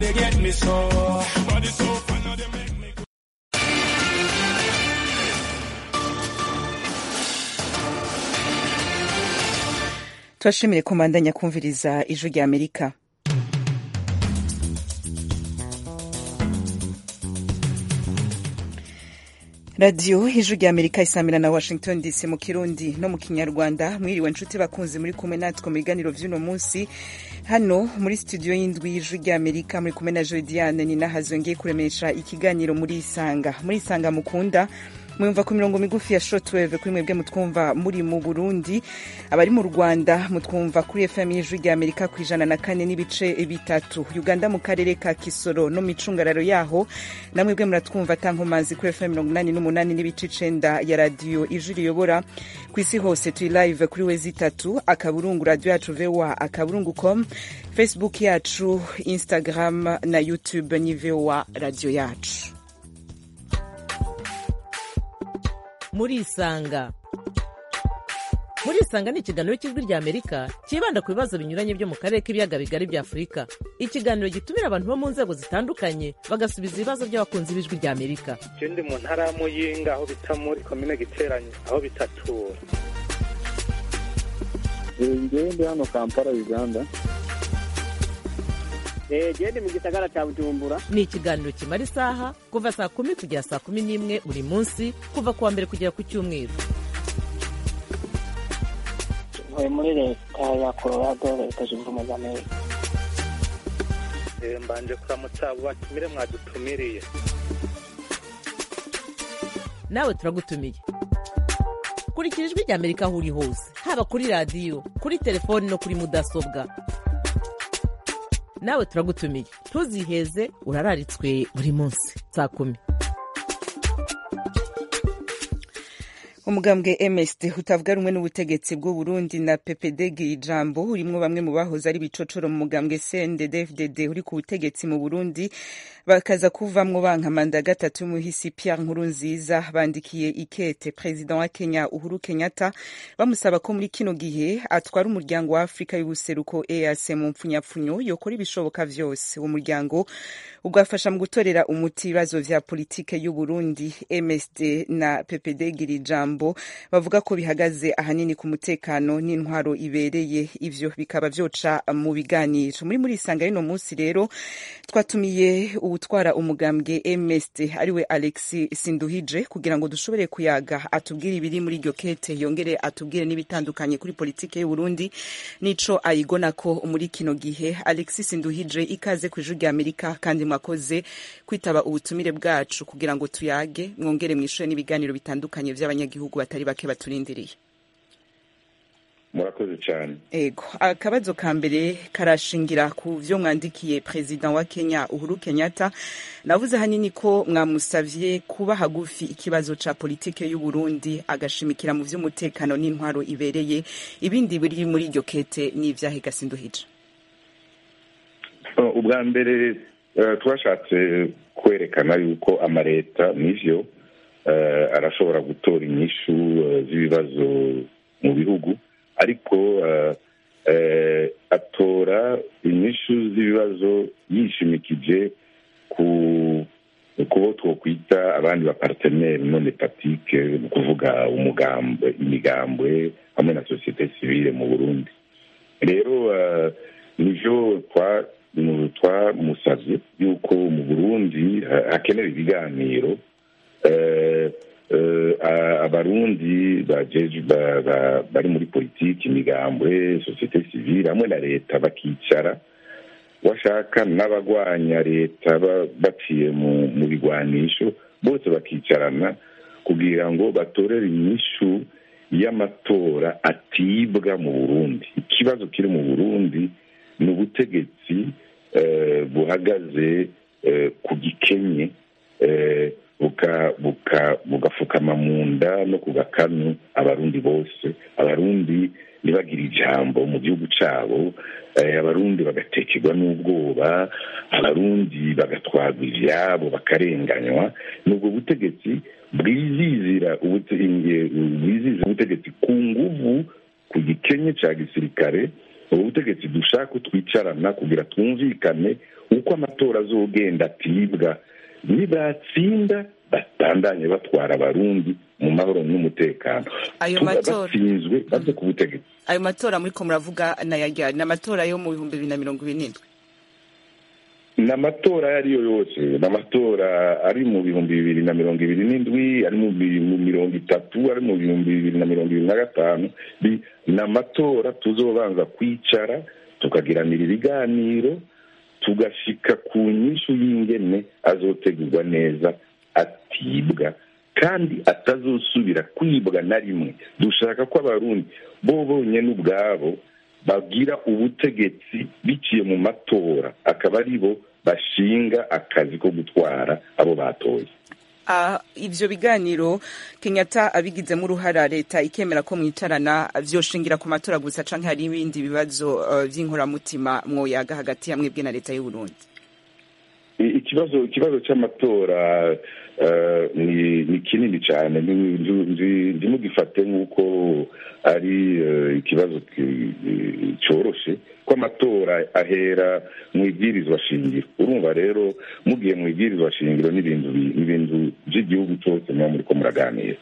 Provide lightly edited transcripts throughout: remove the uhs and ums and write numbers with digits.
They get me so, body so fun, now they make me. Turashimire kumandanya kumviriza ijwi rya Amerika. Radio ijwi rya Amerika isamira na Washington DC mu Kirundi no mu Kinyarwanda. Mwiriwe nshuti bakunzi muri kumwe natwe mu biganiro vy'uno munsi hano muri studio y'indwi y'ijwi rya Amerika muri kumwe na Jodiane ni nahazongeye kuremesha ikiganiro muri Isanga mukunda mwumva ku mirongo migufi ya shortwave kuri mwebwe mutwumva muri mu Burundi, abari mu Rwanda mutwumva kuri FM y'ijwi rya Amerika ku 104 n'ibice bitatu, Uganda mu karere ka Kisoro no micungararo yaho namwebwe muratwumva tankomazi kuri FM 88 n'ibice 9 ya radio ijwi riyobora ku isi hose. Turi live kuri wezi 3 akaburungu radio yacu VOA akaburungu.com, Facebook yacu, Instagram na YouTube ni VOA radio yacu. Murisanga ni ikiganiro cy'ijwi rya Amerika kibanda ku bibazo binyuranye byo mu karere k'ibiyaga bigari bya Afurika. Ikiganiro gitumira abantu bo mu nzego zitandukanye bagasubiza ibibazo by'abakunzi b'ijwi rya Amerika. Ndi mu ntara ya Muyinga aho bita muri komine Giteranyi aho bitatura. Ndi hano Kampala Uganda. Ndi mu gisagara cya Bujumbura. Ni ikiganiro kimara isaha kuva saa 10 kugera saa 11 buri munsi kuva kuwa mbere kugera ku cyumweru. Muri leta ya Colorado leta zunze ubumwe za Amerika. Mbanje kuramutsa abo batumire mwadutumiriye. Nawe turagutumiye. Kurikira ijwi rya Amerika aho uri hose, haba kuri radio, kuri telefone no kuri mudasobwa. Nawe turagutumiye, ntuziheze urararitswe buri munsi saa 10. Umugambwe MSD utavuga rumwe n'ubutegetsi bw'u Burundi na PPD ijambo urimwo bamwe mu bahoze ari bicocoro mu mugambwe CNDD-FDD uri ku butegetsi mu Burundi bakaza kuvamwo banka manda gatatu muhisi Pierre Nkurunziza bandikiye ikete president wa Kenya Uhuru Kenyatta bamusaba ko muri kino gihe atwara umuryango wa Afrika y'ubuseruko EAC mu mpfunyapfunyo yokora ibishoboka vyose. Uwo muryango ugafasha mu gutorera umuti ibibazo vya politike y'u Burundi. MSD na PPD ijambo bavuga ko bihagaze ahanini ku mutekano n'intwaro ibereye, ivyo bikaba vyoca mu biganiro. Muri Isanga y'ino munsi rero twatumiye uwutwara umugambwe MSD ariwe Alexis Sinduhije kugira ngo dushobore kuyaga atubwire ibiri muri iryo kete, yongere atubwire n'ibitandukanye kuri politike y'u Burundi nico ayigona ko muri kino gihe. Alexis Sinduhije, ikaze ku ijwi rya Amerika kandi mwakoze kwitaba ubutumire bwacu kugira ngo tuyage mwongere mwishure n'ibiganiro bitandukanye by'abanyagihugu batari bake baturindiriye. Murakoze cyane. Ego, akabazo ka mbere karashingira ku vyo mwandikiye president wa Kenya Uhuru Kenyatta. Navuze hanini ko mwamusavye kuba hagufi ikibazo ca politike y'u Burundi agashimikira mu vy'umutekano n'intwaro ibereye. Ibindi biri muri iryo kete ni ivyahe Gasinduhije? Ubwa mbere twashatse kwerekana yuko amareta n'ivyo arashobora gutora inyishu z'ibibazo mu bihugu, ariko atora inyishu z'ibibazo yishimikije kubo twokwita abandi baparteneri non etatike, ni kuvuga imigambwe hamwe na societe civile mu Burundi. Rero nivyo twamusavye yuko mu Burundi hakenewe ibiganiro, abarundi bari muri politiki, imigambwe, societe civile hamwe na leta bakicara, washaka n'abagwanya leta baciye mu bigwanisho, bose bakicarana kugira ngo batorere inyishu y'amatora atibwa mu Burundi. Ikibazo kiri mu Burundi ni ubutegetsi buhagaze ku gikenye, bugafukama mu nda no ku gakanu abarundi bose. Abarundi ntibagira ijambo mu gihugu cabo, abarundi bagatekerwa n'ubwoba, abarundi bagatwarwa ivyabo bakarenganywa. Nubwo butegetsi bwiziza ubutegetsi ku nguvu, ku gikenye ca gisirikare, ubu butegetsi dushaka twicarana kugira twumvikane uko amatora azogenda atibwa, nibatsinda batandanye batwara abarundi mu mahoro n'umutekano. Ayo matora batsinzwe baze ku butegetsi. Ayo matora muriko muravuga nayajya n'amatora yo mu 2027. N'amatora ariyo yose, n'amatora ari mu 2027, ari mu 30, ari mu 2025, n'amatora tuzobanza kwicara tukagiranira ibiganiro tugashika ku nyishu y'ingene azotegurwa neza, atibwa kandi atazosubira kwibwa na rimwe. Dushaka ko abarundi bo bonyene ubwabo bagira ubutegetsi biciye mu matora, akaba ari bo bashinga akazi ko gutwara abo batoye. Ivyo biganiro Kenyatta abigizemo uruhara, leta ikemera ko mwicarana, vyoshingira ku matora gusa canke hari ibindi bibazo vy'inkoramutima mwoyaga hagati ya mwebwe na leta y'u Burundi? Ikibazo cy'amatora ni kinini cyane, ndimugifate nk'uko ari ikibazo cyoroshe, ko amatora ahera mu ibwirizwa shingiro. Urumva rero mugiye mu ibwirizwa shingiro n'ibintu by'igihugu cyose mwa muri ko muraganira.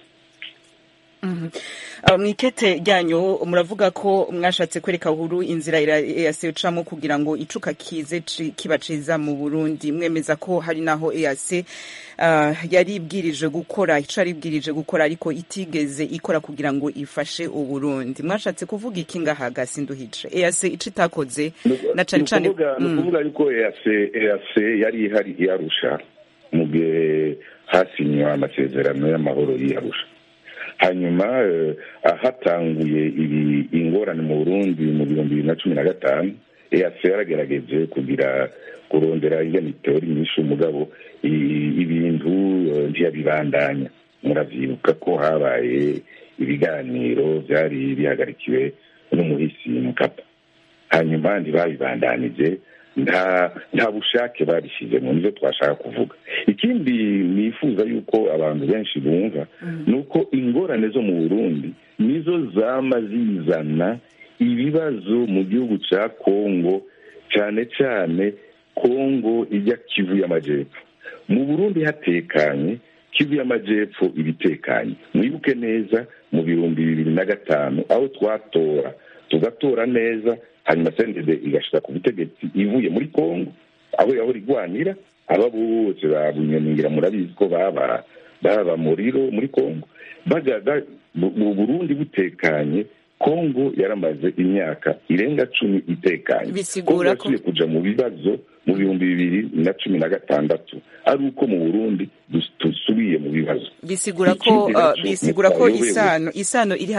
Mwikete ryanyu muravuga ko mwashatse kwereka uhuru inzira EAC kugira ngo icuka kize kibaciza mu Burundi. Mwemeza ko hari naho EAC yari ibwirije gukora, ico ari ibwirije gukora ariko itigeze ikora kugira ngo ifashe u Burundi. Mwashatse kuvuga iki ngaha Gasinduhije? EAC ico itakoze na cane cane kuvuga yuko EAC yari ihari yarusha mu gihe hasinywa amasezerano y'amahoro y'Arusha. Hanyuma hatanguye ingorane mu Burundi mu 2015, EAC yaragerageje kugira kurondera ingene itora inyishu, mugabo ibintu ntiyabibandanya. Muravyibuka ko habaye ibiganiro byari bihagarikiwe n'umuhisi Mkapa, hanyuma ntibabibandanije, nta bushake babishizemo. Nivyo twashaka kuvuga. Ikindi nifuza yuko abantu benshi bumva nuko ingorane zo mu Burundi nizo zama zizana ibibazo mu gihugu ca Kongo, cyane cyane Kongo ijya Kivu y'Amajepfo. Mu Burundi hatekanye, Kivu y'Amajepfo ibitekanye. Mwibuke neza mu 2005 aho tugatora neza, hanyuma CNDD igashika ku butegetsi ivuye muri Kongo, aho yaho rigwanira aba bose babunyamira. Murabizi ko baba muriro muri Kongo, bagaga mu Burundi butekanye. Kongo yaramaze imyaka irenga 10 itekanye. Bisigura ko kuja mu bibazo mu 2016 ari uko mu Burundi dusubiye mu bibazo. Bisigura ko isano iri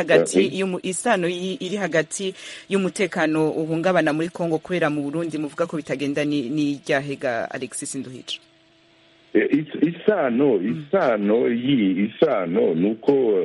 hagati y'umutekano uhungabana muri Kongo kubera mu Burundi muvuga ko bitagenda ni ryahega Alexis Nduhije. Isano nuko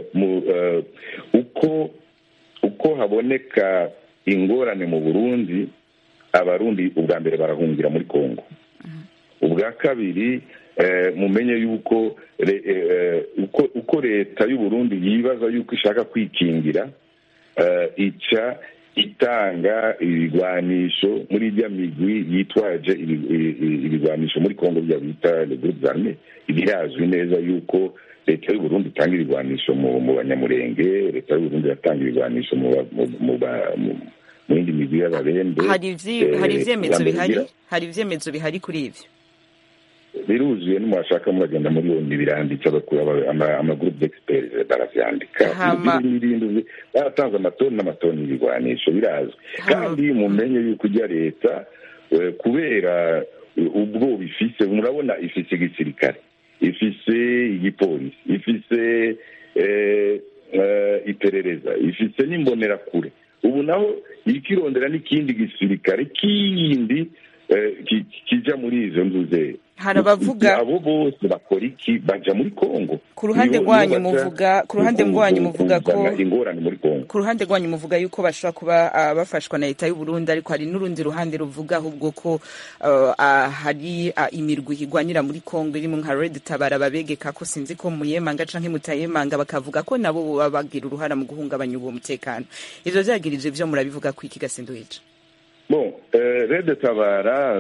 uko haboneka ingorane mu Burundi, abarundi ubwa mbere barahungira muri Kongo. Ubwa kabiri mumenye yuko uko leta y'u Burundi yibaza yuko ishaka kwikingira, ica itanga ibigwanisho muri ijya migwi yitwaje ibigwanisho muri Kongo bya bita le groupe armé. Ibirazwi neza yuko leta y'u Burundi itanga ibigwanisho mu Banyamurenge, leta y'u Burundi yatanga ibigwanisho mu yindi migwi y'Ababembe. Hari ivyemezo bihari kuri ivyo? Biruzuye n'umwashaka muragenda muri yoni biranditse amagroupe d'experts baravyandika. Baratanze amatoni n'amatoni y'ibigwanisho birazwi. Kandi mumenye yuko ijya leta kubera ubwo bifise, murabona ifise igisirikare, ifise igipolisi, ifise iperereza, ifise n'imbonerakure. Ubu naho ikirondera n'ikindi gisirikare kindi kija muri izo nzuze. Harabavuga abo bose bakora iki? Baja muri Kongo. Ku ruhande rwanyu muvuga ko ingorane muri Kongo. Ku ruhande rwanyu muvuga yuko bashobora kuba bafashwa na leta y'u Burundi, ariko hari n'urundi ruhande ruvuga ahubwo ko hari imirwi igwanira muri Kongo irimo nka Red Tabara babegeka ko sinzi ko muyemanga canke mutayemanga, bakavuga ko nabo bagira uruhara mu guhungabanya uwo mutekano. Ivyo vyagirije vyo murabivuga ko iki Gasinduhije? bon rede tabara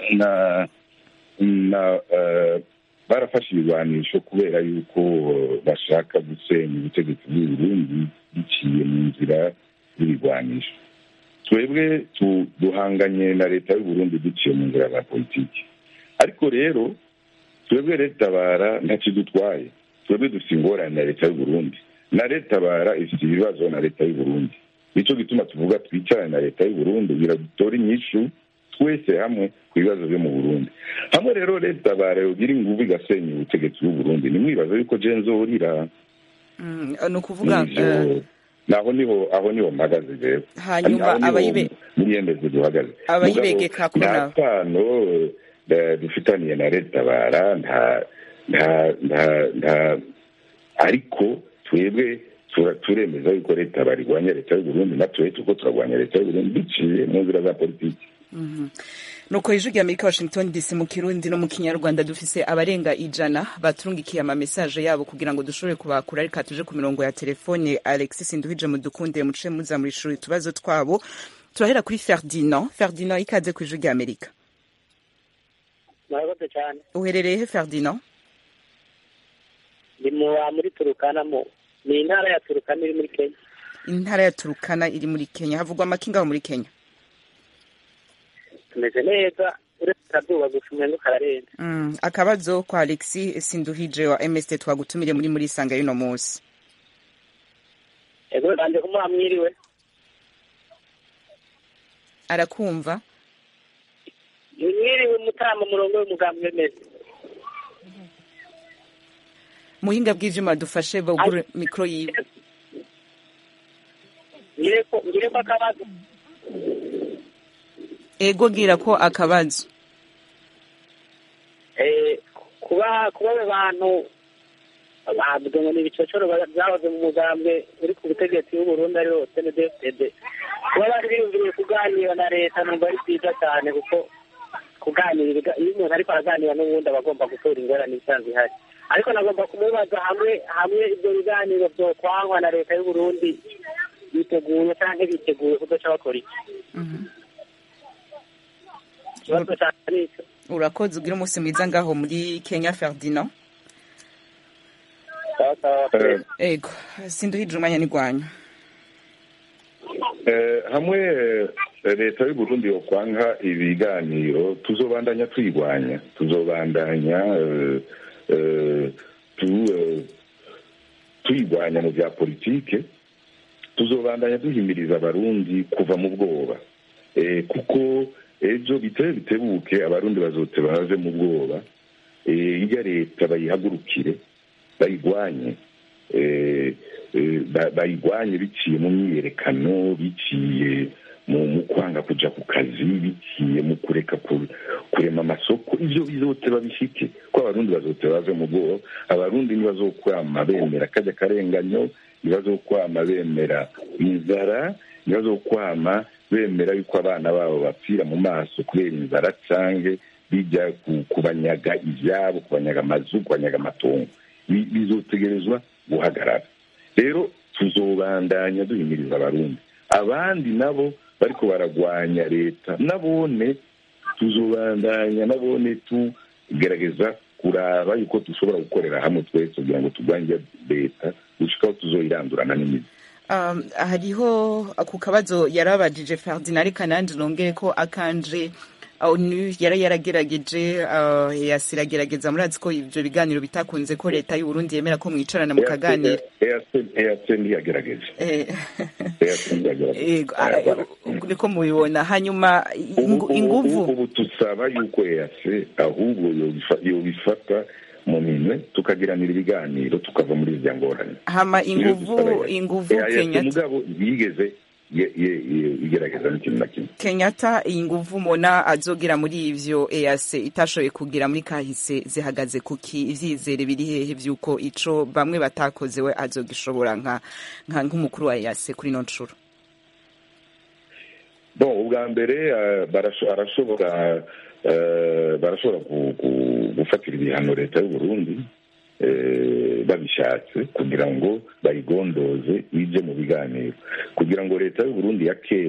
na barafashe ibigwanisho kubera yuko bashaka gusenya ubutegetsi bw'uburundi biciye mu nzira y'ibigwanisho. Twebwe duhanganye na leta y'uburundi duciye mu nzira za politiki, ariko rero twebwe leta tabara ntakidutwaye. Twebwe dufite ingorane na leta y'uburundi, na leta tabara ifite ibibazo na leta y'uburundi. Nicyo gituma tuvuga twicarane na leta y'uburundi kugira dutore inyishu twese hamwe ku bibazo byo mu Burundi. Hamwe rero leta tabara yogira inguvu igasenya ubutegetsi bw'uburundi, nimwibaza yuko je nzorira. Ni ukuvuga aho niho mpagaze rero. Hanyuma muriyemeze duhagaze abayibegeka ko nawe dufitaniye na leta tabara nta ariko twebwe turemeza yuko leta tabara irwanya leta y'uburundi, natwe tuko turarwanya leta y'uburundi biciye mu nzira za politiki. nuko ijwi rya Amerika Washington DC mu Kirundi no mu Kinyarwanda dufise abarenga 100 baturungikiye ama message yabo kugira ngo dushobore kubakura, ariko tuje ku mirongo ya telefone. Alexis Nduhije mudukunde muce muza muri shuri tubazo twabo. Turahera kuri Ferdinand. Ferdinand, ikaze ku ijwi rya Amerika. Murakoze cyane. Uherereye he Ferdinand? Ndi muri Turukana ni intara ya Turukana iri muri Kenya. Intara ya Turukana iri muri Kenya. Havugwa amakinga muri Kenya. Tumeze neza uretse akazuba gusa umengo kararenze. Akabazo kwa Alexis Sinduhije wa MST twagutumire muri sanga y'uno munsi. Ego banje kumwamwiriwe. Arakumva? Mwiriwe mutama murongo w'umugambwe meze. Muhinga bw'ivyuma dufashe bagure mikro yiwe. Ngireko akabazo. Ego gira ko akabazo. Kuba abantu bavuga ni bicocoro byahoze mu mugambwe uri ku butegetsi w'u Burundi ari ho CNDD-FDD. Kuba bari biyumviriye kuganira na leta numva ari byiza cyane, kuko kuganira iyo umuntu ariko araganira n'ubundi abagomba gutora ingorane isanzwe ihari. Ariko nagomba kumubaza hamwe ibyo biganiro byo kwangwa na leta y'u Burundi biteguye cyangwa biteguye kudaca bakora iki? Urakoze ugira umunsi mwiza ngaho muri Kenya Ferdinand. Ego Sinduhije umwanya n'igwanyu. Hamwe leta y'u Burundi yo kwanga ibiganiro tuzobandanya twigwanya, tuzobandanya tuyigwanya mu bya politike, tuzobandanya duhimiriza abarundi kuva mu bwoba, kuko ejo bitebuke abarundi bazote baze mu bwoba. Iyo leta bayihagurukire bayigwanye, bayigwanye biciye mu myiyerekano, biciye mu kwanga kuja ku kazi, biciye mu kureka kurema amasoko. Ivyo bizote babishike ko abarundi bazote bave mu bwoba. Abarundi ntibazokwama bemera kajya karenganyo, ntibazokwama bemera inzara, ntibazokwama bemera yuko abana babo bapfira mu maso kubera inzara canke bijya kubanyaga ivyabo, kubanyaga amazu, kubanyaga amatongo. Bizotegerezwa guhagarara. Rero tuzobandanya duhimiriza abarundi. Abandi nabo bariko baragwanya leta nabone tuzobandanya nabone tugerageza kuraba yuko dushobora gukorera hamwe twese kugira ngo turwanye leta gushikaho tuzoyirandurana n'imizi. Hariho ku kabazo yarabajije Ferdinand, ariko nanje nongere ko akanje ONU yaragerageje yasiragerageza murazi ko ivyo biganiro bitakunze ko leta y'u Burundi yemera ko mwicarana mu kaganira. Niko mubibona. Hanyuma inguvu ubu tusaba yuko EAC ahubwo yobifata mu minwe tukagiranira ibiganiro tukava muri izo ngorane. Hama inguvu Kenya mugabo yigeze igerageza n'ikintu na kimwe. Kenyatta inguvu mona azogira muri ivyo EAC itashoboye kugira muri kahise zihagaze kuki? Ivyizere biri hehe vyuko ico bamwe batakoze we azogishobora nk'umukuru wa EAC kuri no ncuro? Bon, ubwa mbere barashobora gufatira ibihano leta y'u Burundi babishatse kugira ngo bayigondoze ije mu biganiro, kugira ngo leta y'u Burundi ya kera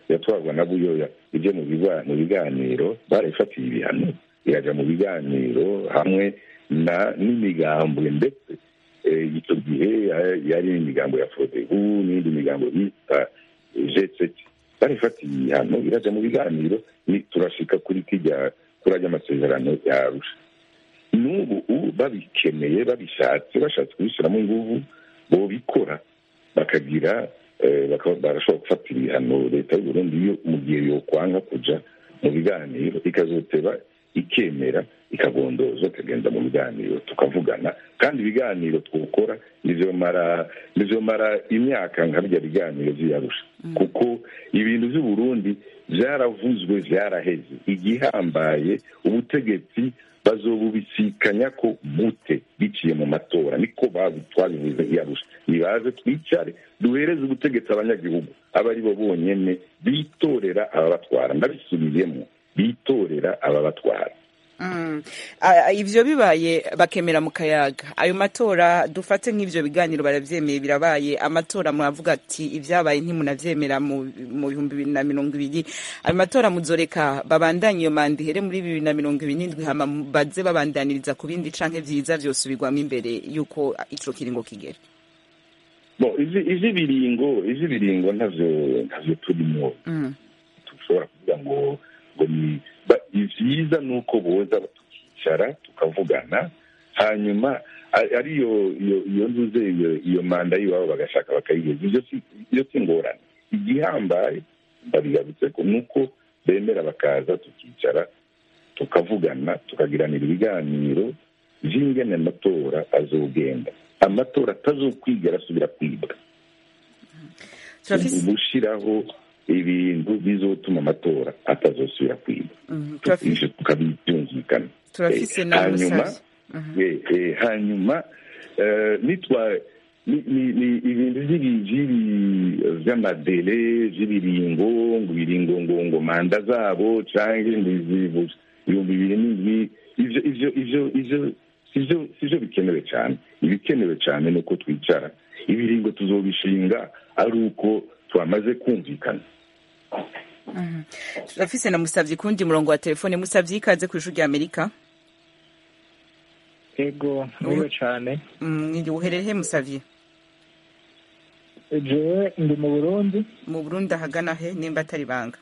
yatwarwa na buyoya ije mu biganiro barayifatiye ibihano iraja mu biganiro hamwe n'imigambwe ndetse icyo gihe yari imigambo ya Frodebu n'indi migambo bita G7 barifatiye ibihano iraja mu biganiro turashika kuri ajya amasezerano ya Arusha. N'ubu babikeneye babishatse bashatse kubishyiramo inguvu bobikora bakagira barashobora gufatira ibihano leta y'u Burundi iyo mu gihe yokwanga kuja mu biganiro ikazoteba ikemera ikagondoza ikagenda mu biganiro tukavugana kandi ibiganiro twokora nizomara imyaka nka bya biganiro vy'Arusha kuko ibintu vy'u Burundi vyaravuzwe vyaraheze igihambaye ubutegetsi bazobubisikanya ko mute biciye mu matora niko twabivuze iyarusha nibaze twicare duhereze ubutegetsi abanyagihugu abari bo bonyene bitorera ababatwara ndabisubiyemo bitorera ababatwara. Ivyo bibaye bakemera mu kayaga ayo matora dufate nk'ivyo biganiro baravyemeye birabaye amatora muravuga ati ivyabaye ntimunavyemera mu 2020 ayo matora muzoreka babandanye iyo manda ihere muri 2027 hama baze babandaniriza ku bindi canke vyiza vyosubirwamo imbere yuko ico kiringo kigera. Izi biringo ntavyo turimo tushobora kuvuga ngo ni ivyiza nuko boza tukicara tukavugana hanyuma ariyo nzuze iyo manda yiwabo bagashaka bakayigeza ivyo si ngorane igihambaye babigarutse ko nuko bemera bakaza tukicara tukavugana tukagiranira ibiganiro vy'ingene amatora azogenda amatora atazokwigera asubira kwibwa gushiraho ibintu bizotuma amatora atazosubira kwiba ivyo tukabibyumvikana hanyuma nitwa ibintu vy'amadele vy'ibiringo ngo manda zabo canke ibihumbi 2007 ivyo sivyo bikenewe cyane ibikenewe cyane nuko twicara ibiringo tuzobishinga ari uko twamaze kumvikana. Turafise na Musavyi kundi murongo wa telefone. Musavyi ikaze ku ishuri ry'Amerika. Ego niwe cyane uherereye Musavyi? Je ndi mu Burundi. Mu Burundi ahagana he nimba atari banga?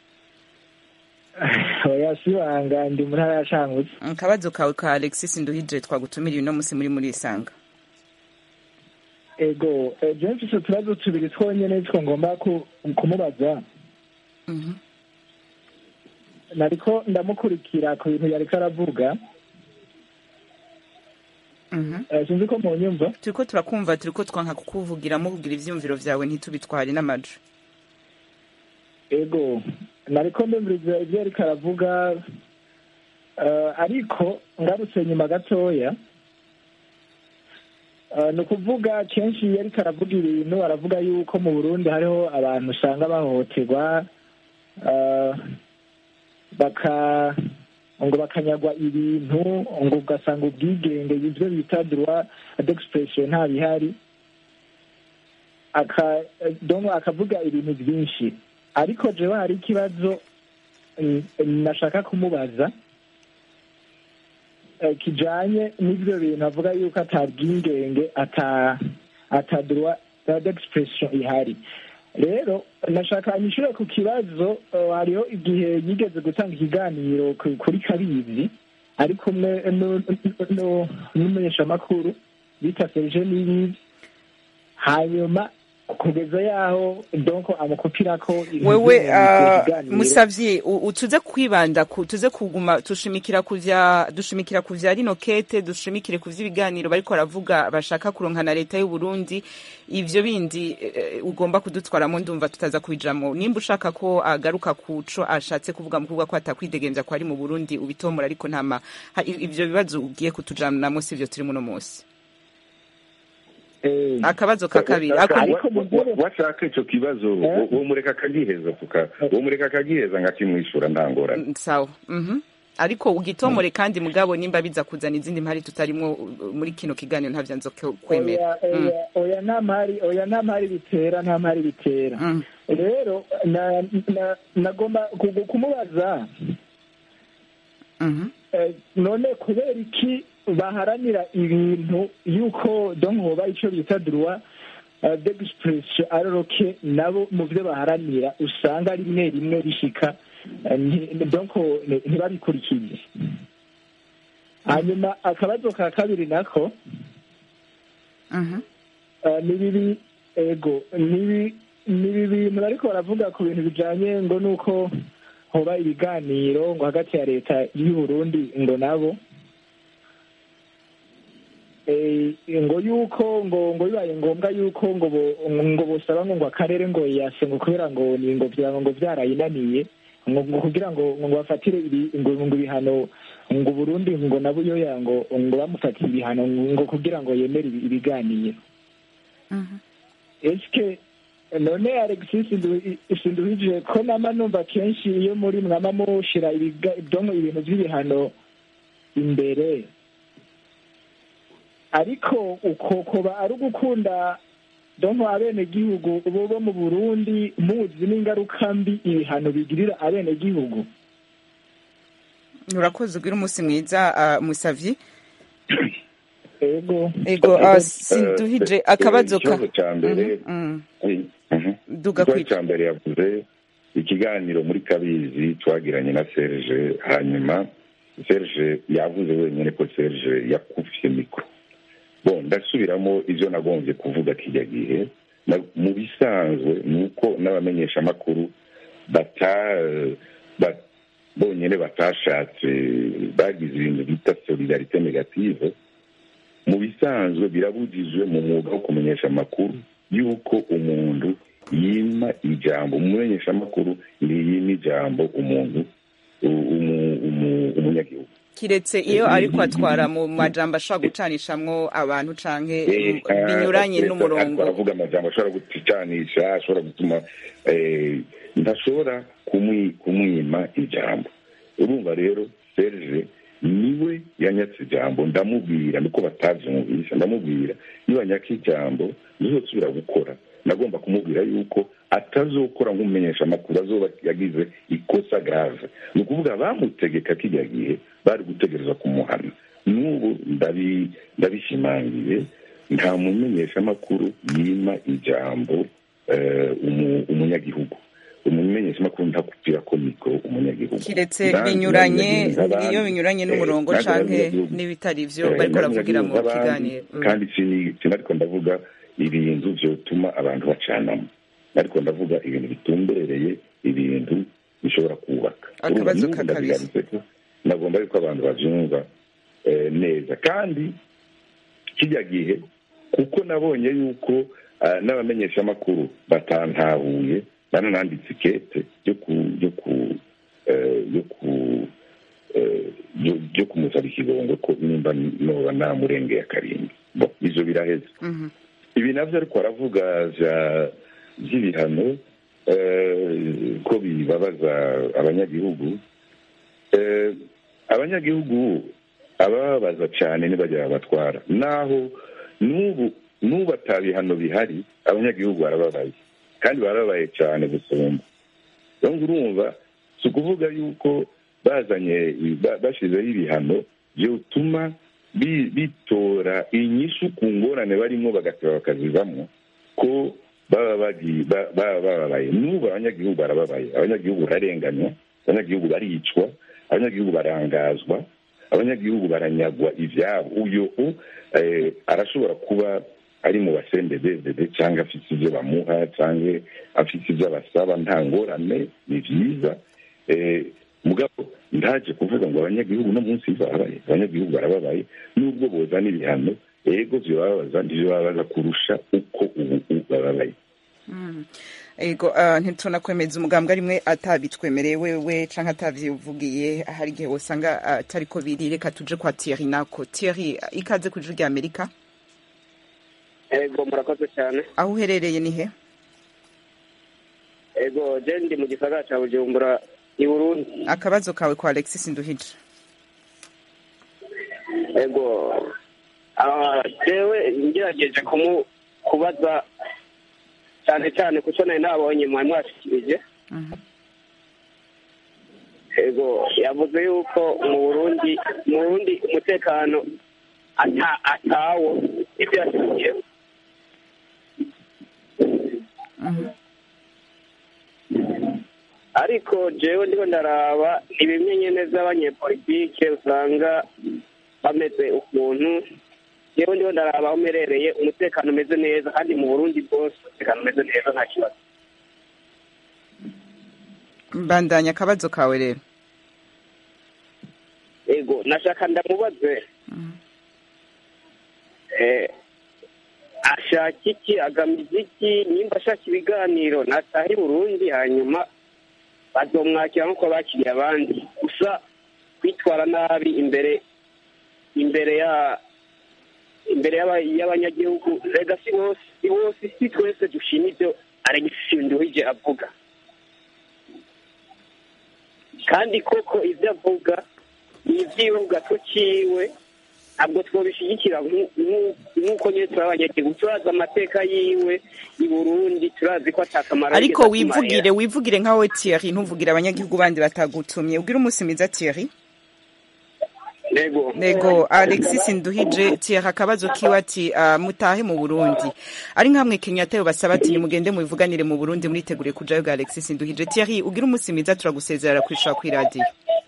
Oya si banga ndi muri ntara ya Cankuzo. Akabazo kawe ka Alexis Nduhije twagutumiriye uno musi muri Isanga. Ego je mfise utubazo tubiri twonyene two ngomba kumubaza. Nariko ndamukurikira ku bintu yariko aravuga. Sinzi ko mu nyumva turiko turakumva turiko twanka kukuvugiramo kugira ivyumviro vyawe ntitubitware n'amajo. Ego nariko ndumviriza ivyo yariko aravuga ariko ngarutse nyuma gatoya ni ukuvuga kenshi yariko aravuga ibintu aravuga yuko mu Burundi hariho abantu usanga bahohoterwa ngo bakanyagwa ibintu ngo ugasanga ubwigenge ivyo bita droit d'expression nta bihari akavuga ibintu byinshi ariko jewe hari ikibazo nashaka kumubaza kijanye n'ivyo bintu avuga yuko atabwingenge ata droit d'expression ihari. Rero nashaka anyishure ku kibazo hariho igihe yigeze gutanga ikiganiro kuri Kabizi ari kumwe n'umumenyeshamakuru bita Serge Niyibizi hanyuma kugeza yaho donc amukupira ko wewe Musavyi utuze kwibanda tuze kuguma dushimikira kuvya rino kete dushimikire kuvya ibiganiro bariko baravuga bashaka kuronka na leta y'u Burundi ivyo bindi ugomba kudutwaramo ndumva tutaza kubijamo nimba ushaka ko agaruka kuco ashatse kuvuga mu kuvuga ko atakwidegemvya ko ari mu Burundi ubitomora ariko ntama ivyo bibazo ugiye kutujana namo sivyo turi muno munsi. Akabazo ka kabiri washaka ico kibazo wo mureka kagiheza ngakimwishura ndangora sawa ariko ugitomore kandi mugabo nimba biza kuzana izindi mpari tutarimwo muri kino kiganiro ntavyo nzo kwemera. Oya nta mpari bitera rero nagomba kumubaza none kubera iki baharanira ibintu yuko donc hoba ico bita droit d'expression alors que nabo mu byo baharanira usanga ari rimwe bishika donc ntibabikurikiye. Hanyuma akabazo ka kabiri nako nibi bintu bariko baravuga ku bintu bijanye ngo nuko hoba ibiganiro ngo hagati ya leta y'u Burundi ngo nabo ngo yuko ngo bibaye ngombwa yuko ngo bosaba ngo akarere ngo yase ngo kubera ngo ni ngo vyarayinaniye ngo kugira ngo bafatire ngo ibihano ngo Burundi ngo nabo yoya ngo bamufatire ibihano ngo kugira ngo yemere ibiganiro. Eske none Alexis Sinduhije ko nama numva kenshi iyo muri mwama mushira ibintu by'ibihano imbere ariko uko koba ari ugukunda donc abenegihugu bo mu Burundi muzi n'ingaruka mbi ibihano bigirira abenegihugu. Urakoze ugira umunsi mwiza Musavyi. Ego Sinduhije akabazo ka cyambere duga kwita cyambere yavuze ikiganiro muri Kabizi twagiranye na Serge, hanyuma Serge yavuze wenyine ko Serge yakufye mikro. Bon, ndasubiramo ivyo nagombye kuvuga kijya gihe mu bisanzwe nuko n'abamenyesha makuru bonyene batashatse bagize ibintu bita solidarité négative. Mu bisanzwe birabujijwe mu mwuga wo kumenyesha amakuru yuko umuntu yima ijambo, umumenyesha amakuru yima ijambo umuntu umunyagihugu, kiretse iyo ariko atwara mu majambo ashobora gucanishamwo abantu canke binyuranye n'umurongo. Aravuga amajambo ashobora gucanisha, ashobora gutuma ndashobora kumwima ijambo. Urumva rero Serge niwe yanyatse ijambo, ndamubwira niko batavyumvise, ndamubwira niba nyaka ijambo uzosubira gukora, nagomba kumubwira yuko atazokora nk'umumenyesha amakuru, azoba yagize ikosa grave. Ni ukuvuga bamutegeka kijya gihe bari gutegereza kumuhana. N'ubu ndabishimangiye, nta mumenyesha amakuru yima ijambo umunyagihugu. Umumenyesha amakuru ntakupfira ko mikro umunyagihugu, kiretse iyo binyuranye n'umurongo canke n'ibitari ivyo bariko baravugira mu kiganiro. Kandi sinariko ndavuga ibintu vyotuma abantu bacanamo, ariko ndavuga ibintu bitumbereye, ibintu bishobora kubaka. Akabazo ka kabiri nagomba yuko abantu bavyumva neza. Kandi kijya gihe kuko nabonye yuko n'abamenyesha amakuru batantahuye, bananditse ikete yo kumusaba ikigongo ko nimba noba namurengeye akarindwi. Bo ivyo biraheze. Ibi navyo ariko aravuga vy'ibihano ko bibabaza abanyagihugu. Abanyagihugu abababaza cane nibajya batwara, naho n'ubu atabihano bihari abanyagihugu barababaye, kandi barabaye cyane gusumba. Donc urumva si ukuvuga yuko bazanye bashizeho ibihano byotuma bitora inyishu ku ngorane barimo bagateba bakazivamo, ko bababaye. N'ubu abanyagihugu barababaye, abanyagihugu bararenganywa, abanyagihugu baricwa, abanyagihugu barangazwa, abanyagihugu baranyagwa ivyabo. Uyo arashobora kuba ari mu basendedede cyangwa afite ibyo bamuha cyangwa afite ibyo abasaba, nta ngorane, ni byiza. Mugabo ndaje kuvuga ngo abanyagihugu no munsi barabaye, abanyagihugu barababaye. Nubwo bozana ibihano, ego vyobabaza ndivyo babaza kurusha uko ubu bababaye. Ego ntitunakwemeza umugambwe arimwe atabitwemereye wewe canke atavyivugiye, hari igihe wosanga atariko biri. Reka tuje kwa Thierry nako. Thierry, ikaze ku Ijwi rya Amerika. Ego murakoze cyane. Aho uherereye ni he? Ego je ndi mu gisagara ca Bujumbura i Burundi. Akabazo kawe kwa Alexis Sinduhije. ego jewe ngerageje kubaza cyane cyane kuko nari nabonye mwari mwashikirije ego yavuze yuko mu Burundi umutekano atawo ibyo yashyigikiye ariko jewe ndiko ndaraba ni bimwe nyene z'abanyepolitike usanga bameze ukuntu jewe ndiko ndaraba aho umerereye umutekano umeze neza kandi mu Burundi bwose umutekano umeze neza nta kibazo. Mbandanya akabazo kawe rero. Ego nashaka ndamubaze ashaka iki agamije iki nimba ashaka ibiganiro nataha i Burundi hanyuma bazomwakira nk'uko bakiriye abandi gusa kwitwara nabi imbere y'abanyagihugu rega si bose si twese dushima ibyo Alexis avuga kandi koko ibyo avuga ni iby'iwe ku gato kiwe ntabwo twabishyigikira nk'uko nyine turabanyagihugu turazi amateka yiwe i Burundi turazi ko atakamaro ariko wivugire nkawe Thierry ntuvugire abanyagihugu bandi batagutumye ubwire umunsi mwiza Thierry. Nego Alexis Nduhije Thierry akabazo kiwe ati mutahe mu Burundi ari nkamwe Kenyatta basaba ati nimugende mubivuganire mu Burundi muritegure kujayo ga Alexis Nduhije. Thierry ubwire umunsi mwiza turagusezerera kwishura ku radio.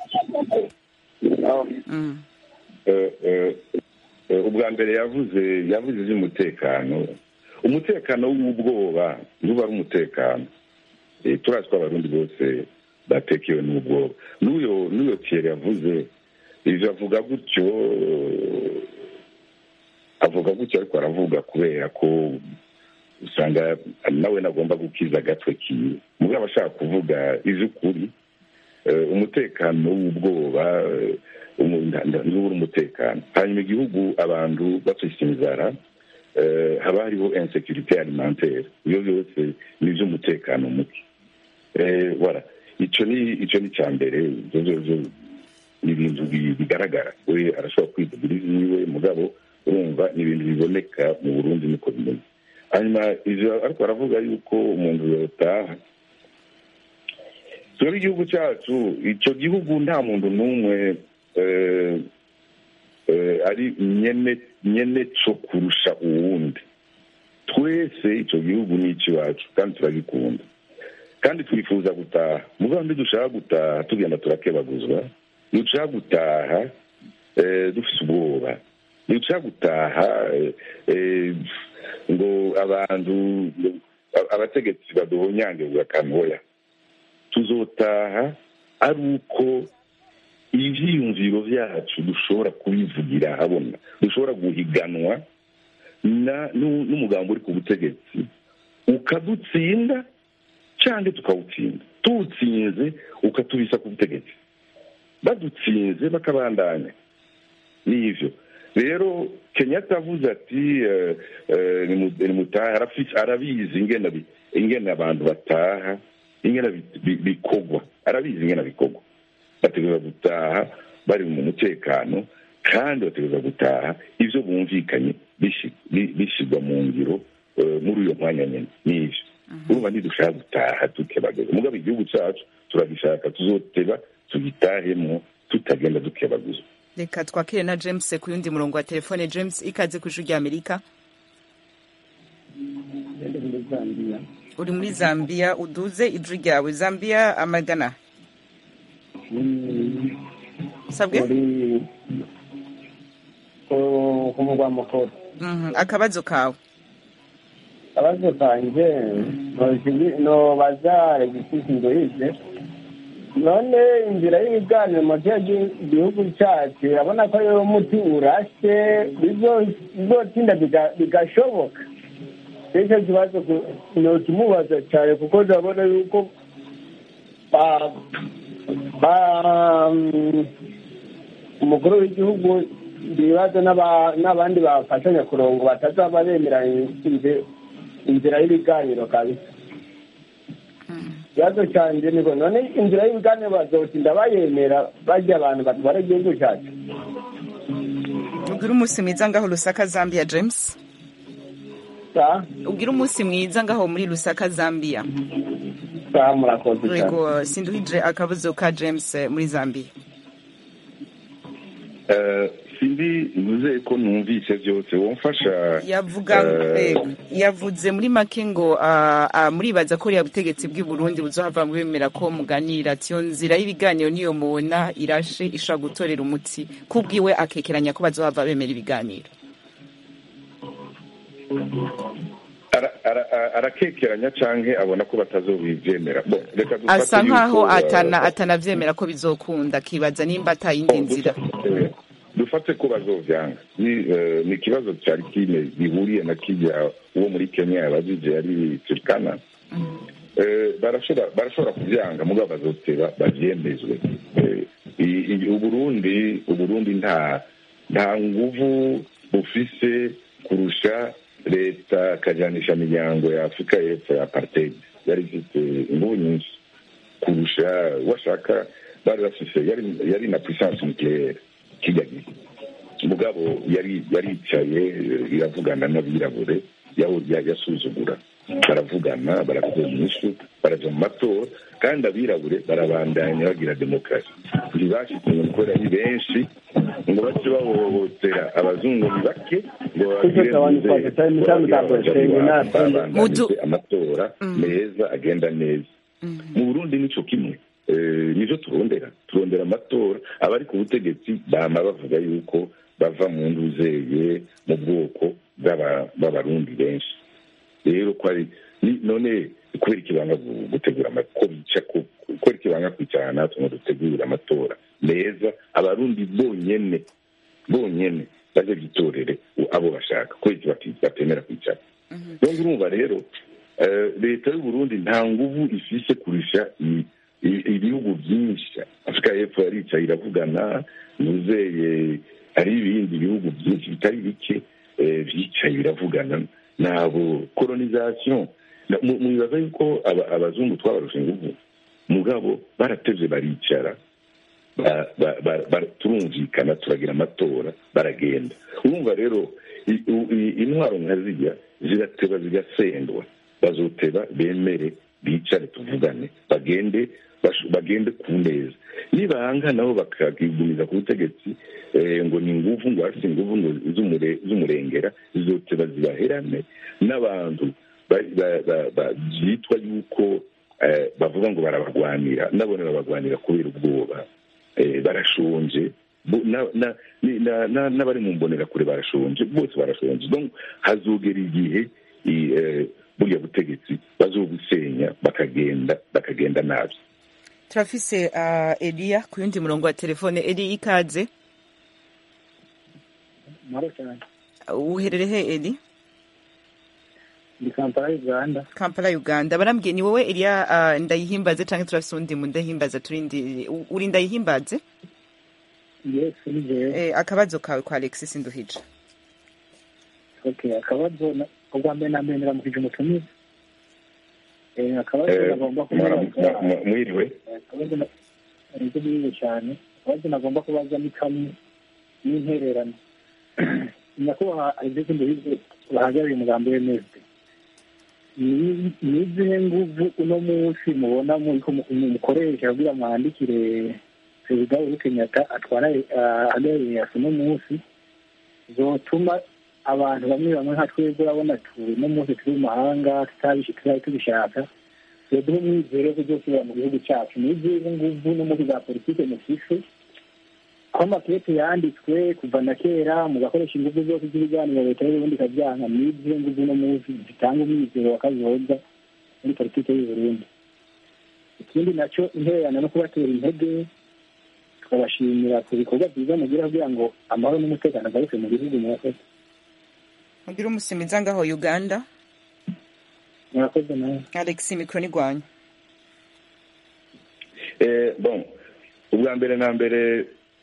Ubwa mbere yavuze iby'umutekano w'ubwoba ntuba ari umutekano turazi ko abarundi bose batekewe n'ubwoba n'uyo Thierry yavuze ivyo avuga gutyo ariko aravuga kubera ko usanga nawe nagomba gukiza agatwe kiwe mugabo ashaka kuvuga ivy'ukuri umutekano w'ubwoba n'ubura umutekano hanyuma igihugu abantu bafise inzara haba hariho insécurité alimentaire iyo byose ni ivy'umutekano muke voilà ico ni ca mbere ni ibintu bigaragara we arashobora kwidugura iziwe mugabo urumva ni ibintu biboneka mu Burundi niko bimeze hanyuma ivyo ariko aravuga yuko umuntu yotaha turi igihugu cyacu ico gihugu nta muntu n'umwe ari nyene co kurusha uwundi twese ico gihugu ni ikiwacu kandi turagikunda kandi twifuza gutaha mugabo dushaka gutaha tugenda turakebaguzwa dushaka gutaha dufise ubwoba dushaka gutaha ngo abantu abategetsi baduhonyange bugakanoya tuzotaha ari uko ivyiyumviro vyacu dushobora kubivugira habona dushobora guhiganwa n'umugambo uri ku butegetsi ukadutsinda canke tukawutsinda tuwutsinze ukatubisa ku butegetsi badutsinze bakabandanya n'ivyo rero Kenyatta avuze ati nimutaha arabizi ingene abantu bataha ingene bikogwa arabizi ingene bikogwa bategereza gutaha bari mu mutekano kandi bategereza gutaha ivyo bumvikanye bishirwa mu ngiro muri uyo mwanya nyene n'ivyo urumva ntidushaka gutaha tukebageza mugabo igihugu cacu turagishaka tuzoteba tugitahemwo tutagenda dukebaguzwa. Reka twakire na James ku yundi murongo wa telefone. James ikaze ku ijwi rya Amerika. Uri muri Zambia uduze ijwi ryawe. Zambia amagana sabwe kumugwa mukuru. Akabazo kawe. Abazo kanje no bazare gisindo ije none inzira y'ibiganiro mu gihugu cyacu abona ko yo muti urashe bizotinda bigashoboka icyo kibazo no kimubaza cyane kuko ndabona yuko umukuru w'igihugu ibibazo n'abandi bafatanya kurongo batazaba bemeranye inzira y'ibiganiro kabisa ikibazo cyanjye niko none inzira y'ibiganiro bazotinda bayemera bajya abantu batwara igihugu cyacu. ugira umunsi mwiza ngaho Lusaka Zambia. James, ugira umunsi mwiza ngaho muri Lusaka Zambia. Murakoze cyane. Yego, sinduhije akabuzo ka James muri Zambia. Sindi nuze ko numvise byose womfasha. Yavuze muri make ngo muribaza ko ya butegetsi bw'i Burundi buzohava mu bemera ko muganira tiyo nzira y'ibiganiro niyo mubona irashe ishobora gutorera umuti kubwiwe akekeranya ko bazohava bemera ibiganiro. Arakekeranya canke abona ko batazobivyemera. Asa nkaho atanavyemera ko bizokunda, kibaza nimba atayindi nzira. Dufate ko bazovyanga. Ni kibazo cyari kine bihuriye na kijya uwo muri Kenya yabajije yari Turkana. Barashobora kuvyanga mugabo bazoteba bavyemezwe. Uburundi nta nguvu bufise kurusha leta kajanisha miryango ya Afrika y'Epfo ya apartheid. Yari ifite inguvu nyinshi kurusha washaka bari bafise yari na puissance nucléaire kigali mugabo yaricaye iravugana n'abirabure yasuzugura baravugana barakoze inyishu baraja mu matora kandi abirabure barabandanya bagira demokarasi ntibashitse mu gukora ari benshi ngo bace bahohotera abazungu ni bake ngo amatora meza agenda neza. Mu Burundi nico kimwe nizo turondera amatora abari ku butegetsi bama bavuga yuko bava mu nduzeye mu bwoko bw'abarundi benshi. Rero ko ari none kubera ikibanga gutegura ko ikibanga kwicara natwe ngo dutegure amatora meza abarundi bonyene baje gitorere abo bashaka ko batemera kwicara. Donc urumva rero leta y'u Burundi nta nguvu ifise kurusha ibihugu byinshi. Afrika y'Epfo yaricaye iravugana nuzeye hari ibindi bihugu byinshi bitari bike byicaye biravugana nabo colonization. Mubibaza yuko abazungu twabarusha inguvu mugabo baratevye baricara turumvikana turagira amatora baragenda. Urumva rero intwaro nka zirya zirateba zigasendwa bazoteba bemere bicare tuvugane bagende ku neza nibanga nabo bakagigumiza ku butegetsi ngo ni nguvu ngo hasi nguvu ngo z'umurengera zizoteba zibaherane n'abantu byitwa yuko bavuga ngo barabagwanira nabone babagwanira kubera ubwoba barashonje n'abari mu mbonera kure barashonje bose barashonje. Donc hazogera igihe burya butegetsi bazobusenya bakagenda nabi. Turafise Elia ku yundi murongo wa telefone. Eli, ikaze. Uherereye Eli? Ndi Kampala, Uganda. Barambwiye ni wowe Elia Ndayihimbaze canke turafise undi mu Ndayihimbaza turindi uri Ndayihimbaze? Yes, nije. Akabazo kawe kwa Alexis Nduhije. Okay, akabazo ubwa mbere na mbere ndamukije umutumizi. Akabazo nagomba kubaza mwiriwe. Akabazo niwe cyane. Akabazo nagomba kubaza ni kamwe n'intererano. Nakuba Alexis Nduhije bahagariye umugambi w'emezwe. Nizihe nguvu uno munsi mubona mukoresha kugira mwandikire Perezida Uhuru Kenyatta atwara ahagarariye uno munsi zotuma abantu bamwe nka twebwe urabona no munsi turi mu mahanga tutari tubishaka duhe umwizero ko byose mu gihugu cyacu. Nizihe nguvu no muri za politike mufise ko amakete yanditswe kuva na kera mugakoresha ingufu zose z'ibiganiro leta y'uburundi ikabyanka. Nizihe nguvu no munsi zitanga umwizero wakazoza muri politike y'u Burundi. Ikindi nacyo intererano no kubatera intege tukabashimira ku bikorwa byiza mugira kugira ngo amahoro n'umutekano agaruke mu gihugu mwakoze. Mugira umusimiza ngaho Uganda. Mwakoze nawe. Alex mikro ni gwanyu. Bon ubwa mbere na mbere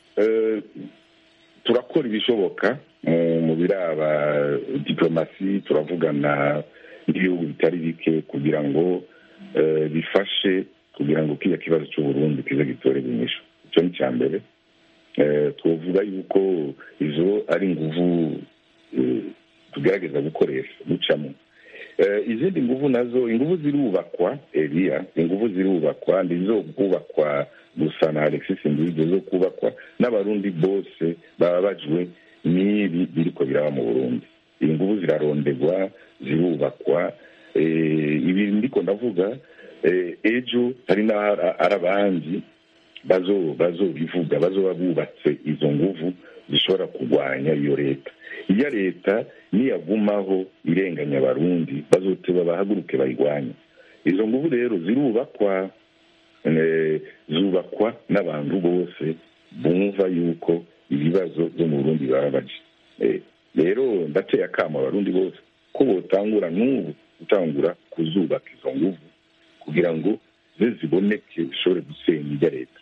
turakora ibishoboka mu biraba diplomasi turavugana n'ibihugu bitari bike kugira ngo bifashe kugira ngo kiya kibazo cy'u Burundi kize gitorerwe inyishu. Icyo ni cya mbere. Twovuga yuko izo izo ari inguvu tugerageza gukoresha ducamo. Izindi nguvu nazo, inguvu zirubakwa Elia, inguvu zirubakwa ndizo kubakwa gusa na Alexis Nduhije, zo kubakwa n'abarundi bose bababajwe n'ibi biriko biraba mu Burundi. Inguvu zirarondegwa, zirubakwa, ibi ndiko ndavuga ejo hari n'arabandi bazobivuga, bazoba bubatse izo nguvu zishobora kurwanya iyo leta. Iyo leta niyagumaho irenganya abarundi bazoteba bahaguruke bayirwanye. Izo nguvu rero zirubakwa, zubakwa n'abantu bose bumva yuko ibibazo byo mu Burundi bababaje. Rero ndateye akamo abarundi bose ko botangura n'ubu gutangura kuzubaka izo nguvu kugira ngo ziboneke zishobore gusenya irya leta.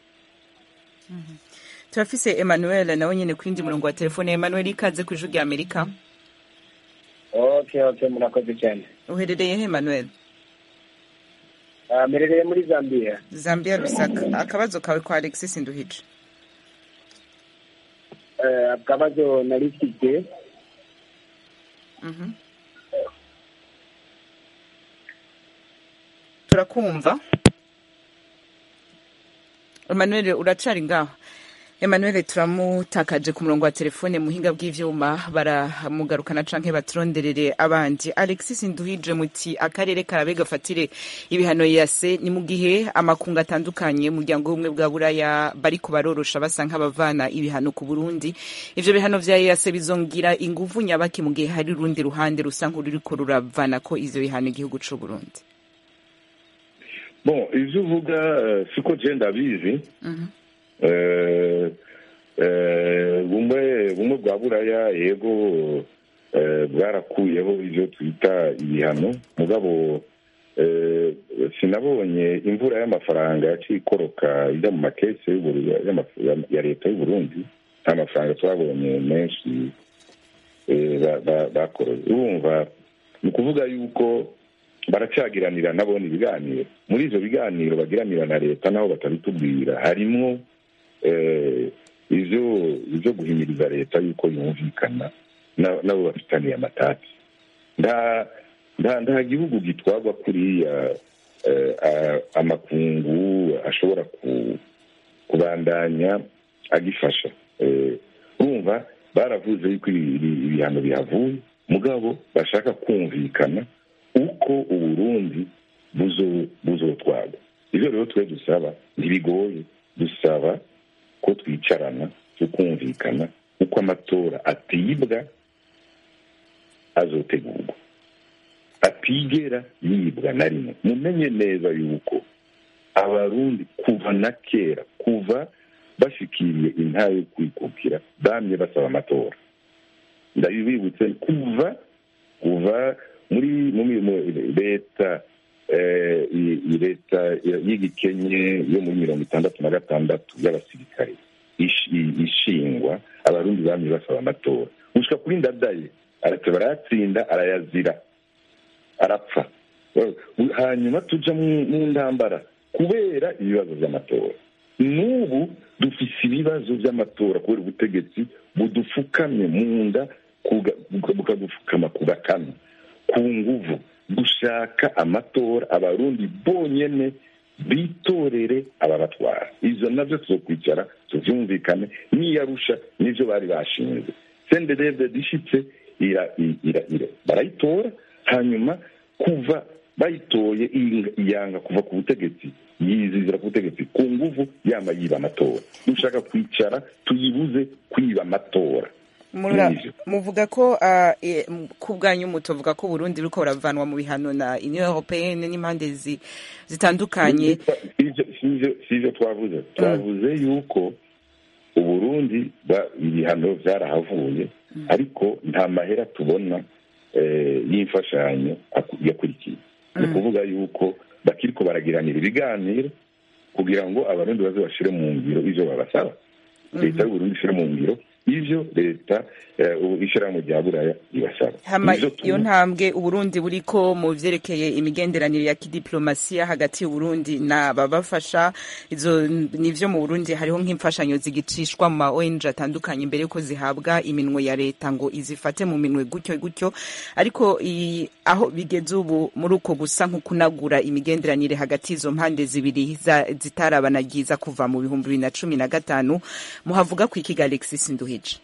Turafise Emmanuel nawe nyene kwindi murongo wa telefone. Emmanuel, ikaze ku Ijwi ry'Amerika. Okay, murakoze cyane. Uherereye he Emmanuel? Merereye muri Zambia. Zambia, Lusaka. Akabazo kawe kwa Alexis Nduhije. Akabazo narifite. Turakumva. Emmanuel, uracari ngaho? Emmanuel turamutakaje ku murongo wa telefone, muhinga bw'ivyuma baramugarukana canke baturonderere abandi. Alexis Nduhije, muti akarere karabe gafatire ibihano yase ni mu gihe amakunga atandukanye muryango w'ubumwe bwa Buraya bari kubarorosha basa nk'abavana ibihano ku Burundi. Ivyo bihano vya yase bizongira inguvu nyabaki mu gihe hari urundi ruhande rusa nk'ururiko ruravana ko ivyo bihano igihugu c'u Burundi. Bon, ivyo uvuga siko je ndabizi. Bumwe bwa Buraya yego bwarakuyeho ivyo twita ibihano, mugabo sinabonye imvura y'amafaranga yacikoroka ijya mu makese ya leta y'u Burundi. Amafaranga twabonye menshi bakoroye. Urumva ni ukuvuga yuko baracagiranira nabona ibiganiro. Muri ivyo biganiro bagiranira na leta naho batabitubwira harimwo ivyo guhimiriza leta yuko yumvikana nabo bafitaniye amatati. Nta gihugu gitwarwa kuriya amakungu ashobora kubandanya agifasha. Urumva baravuze yuko ibihano bihavuye, mugabo bashaka kumvikana uko Uburundi buzotwarwa. Ivyo rero twe dusaba ntibigoye, dusaba ko twicarana tukumvikana uko amatora atibwa azotegurwa, atigera yibwa na rimwe. Mumenye neza yuko abarundi kuva na kera, kuva bashikiriye intayo yo kwikukira bamye basaba amatora. Ndabibibutse kuva muri leta y'igikenye yo muri 66 y'abasirikare ishingwa, abarundi bamye basaba amatora. Gushika kuri Ndadaye barayatsinda, arayazira, arapfa. Hanyuma tuja mu ntambara kubera ibibazo vy'amatora. N'ubu dufise ibibazo vy'amatora kubera ubutegetsi budufukamye mu nda, bukadufukama ku bakame, ku nguvu. Dushaka amatora, abarundi bonyene bitorere ababatwara. Ivyo navyo tuzokwicara tuvyumvikane, niyarusha nivyo bari bashinze. CNDD dishitse barayitora, hanyuma kuva bayitoye iyanga kuva ku butegetsi, yizizira ku butegetsi ku nguvu, yama yiba amatora. Dushaka kwicara tuyibuze kwiba amatora. Muvuga ko kubwanyu mutovuga ko Burundi buriko buravanwa mu bihano na Union Européenne n'impande zitandukanye. Sivyo twavuze. Twavuze yuko Uburundi ibihano vyarahavuye, ariko nta mahera tubona y'imfashanyo yakurikiye. Ni kuvuga yuko bakiriko baragiranira ibiganiro kugira ngo abarundi baze bashire mu ngiro ivyo babasaba. Leta y'u Burundi ishire mu ngiro ivyo leta ishyirahamwe rya buraya ibasaba. hama iyo ntambwe uburundi buriko mu vyerekeye imigenderanire ya kidiplomasiya hagati y'uburundi n'ababafasha, izo nivyo mu burundi hariho nk'imfashanyo zigicishwa mu ma ONG atandukanye imbere yuko zihabwa iminwe ya leta ngo izifate mu minwe gutyo, ariko aho bigeze ubu muri uko gusa nko kunagura imigenderanire hagati y'izo mpande zibiri zitarabanagiza kuva mu 2015 muhavuga ku iki Alexis Nduhije?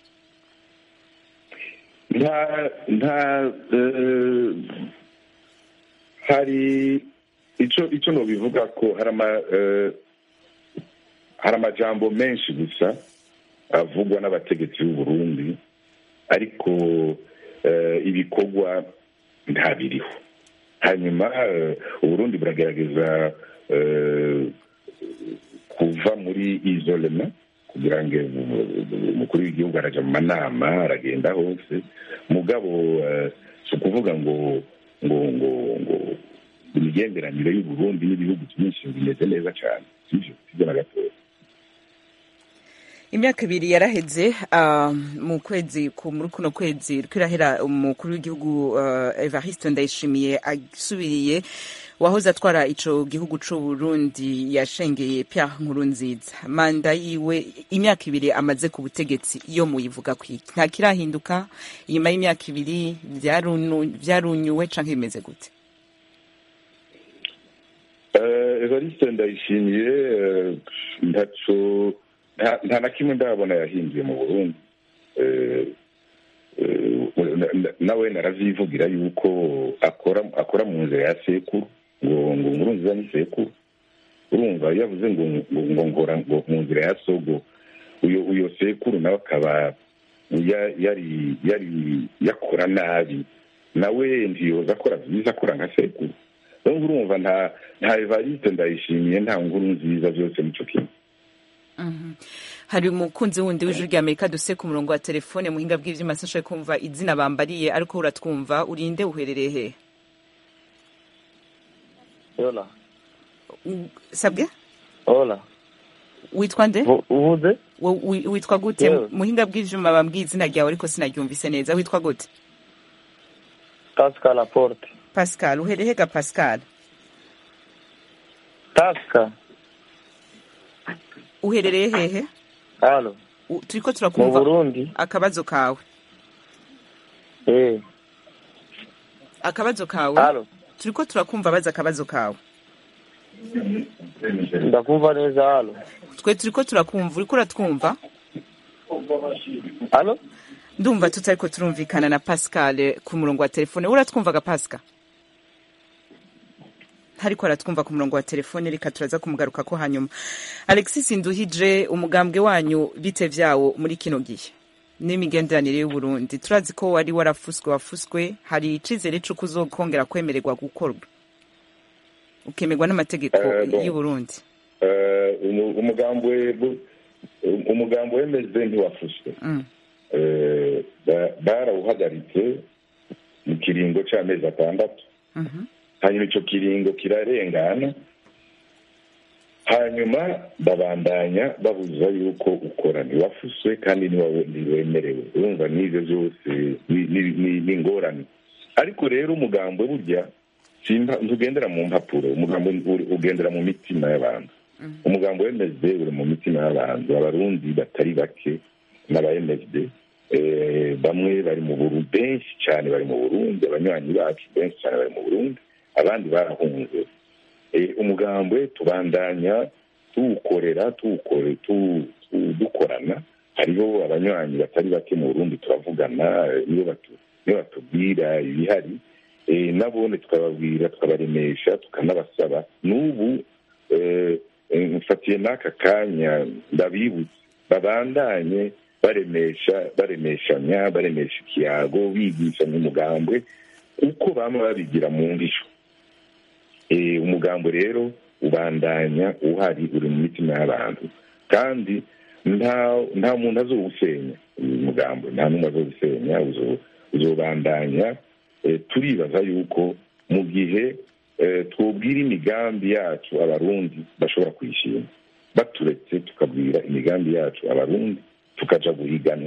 hari ico no bivuga ko hari amajambo menshi gusa avugwa n'abategetsi b'u Burundi, ariko ibikorwa ntabiriho. Hanyuma Uburundi buragerageza kuva muri isolema kugira ngo umukuru w'igihugu araja mu manama, aragenda hose, mugabo si ukuvuga ngo imigenderanire y'u Burundi n'ibihugu byinshi bimeze neza cyane, sivyo na gatoya. Imyaka 2 yaraheze mu kwezi muri kuno kwezi kwirahera umukuru w'igihugu Evariste Ndayishimiye asubiriye wahoze atwara ico gihugu c'u Burundi yashengeye Pierre Nkurunziza. Manda yiwe imyaka 2 amaze ku butegetsi, iyo muyivuga kwiki nta kirahinduka inyuma y'imyaka 2 vyarunyuwe canke bimeze gute? Evariste Ndayishimiye nta na kimwe ndabona yahinduye mu Burundi. Nawe naravyivugira yuko akora mu nzira ya sekuru, ngo Nkurunziza ni sekuru. Urumva yavuze ngo ngora ngo mu nzira ya sogo, uyo sekuru nawe akaba yari yakora nabi, nawe ntiyoza akora vyiza akora nka sekuru. Urumva nta Evariste Ndayishimiye nta Nkurunziza, byose nico kimwe. Hari umukunzi wundi w'ijwi rya Amerika duse ku murongo wa telefone muhinga bw'ivyuma sashoye kumva izina bambariye, ariko uratwumva urinde uherereye he? Hola. Sabwe? Hola. Witwa nde? Uvuze? Witwa gute? Muhinga bw'ivyuma bambwiye izina ryawe ariko sinaryumvise neza. Witwa gute? Pascal Laporte. Pascal, uherereye ga Pascal? Pascal. Uherereye hehe? Halo. Turiko turakumva. Mu Burundi. Akabazo kawe. Akabazo kawe. Halo. Turiko turakumva baza akabazo kawe. Ndakumva neza. Halo. Twe turiko turakumva, uriko uratwumva? Halo. Ndumva tutariko turumvikana na Pascal ku murongo wa telefone. Uratwumvaga Pascal? Hariko aratwumva ku murongo wa telefone, reka turaza kumugaruka ko hanyuma. Alexis Nduhije, umugambwe wanyu bite vyawo muri kino gihe n'imigenderanire y'u Burundi? Turazi ko wari wafuswe, hari icizere cyo kuzokongera kwemererwa gukorwa ukemerwa n'amategeko y'u Burundi? umugambwe wemeze ntiwafuswe. Barawuhagaritse mu kiringo c'amezi 6. Hanyuma ico kiringo kirarengana, hanyuma babandanya babuza yuko ukora, ntiwafuswe kandi ntiwemerewe. Urumva n'ivyo vyose ni ingorane. Ariko rero umugambwe burya ntugendera mu mpapuro, umugambwe ugendera mu mitima y'abantu. Umugambwe wemeze uri mu mitima y'abantu. Abarundi batari bake n'aba-MSD bamwe bari mu Burundi, benshi cyane bari mu Burundi, abanywanyi bacu benshi cyane bari mu Burundi, abandi barahunze. Umugambwe tubandanya tuwukorera, dukorana. Hariho abanywanyi batari bake mu Burundi turavugana, iyo batubwira ibihari, nabone tukababwira, tukabaremesha, tukanabasaba. N'ubu mfatiye n'aka kanya ndabibutse babandanye baremesha ikiyago, bigishanya umugambwe uko bama babigira mu ngisho. Umugambwe rero ubandanya uhari, uri mu mitima y'abantu, kandi nta muntu azowusenya. Umugambwe nta n'umwe azowusenya, uzobandanya. Turibaza yuko mu gihe twubwira imigambi yacu abarundi bashobora kuyishima, baturetse tukabwira imigambi yacu abarundi, tukaja guhiganwa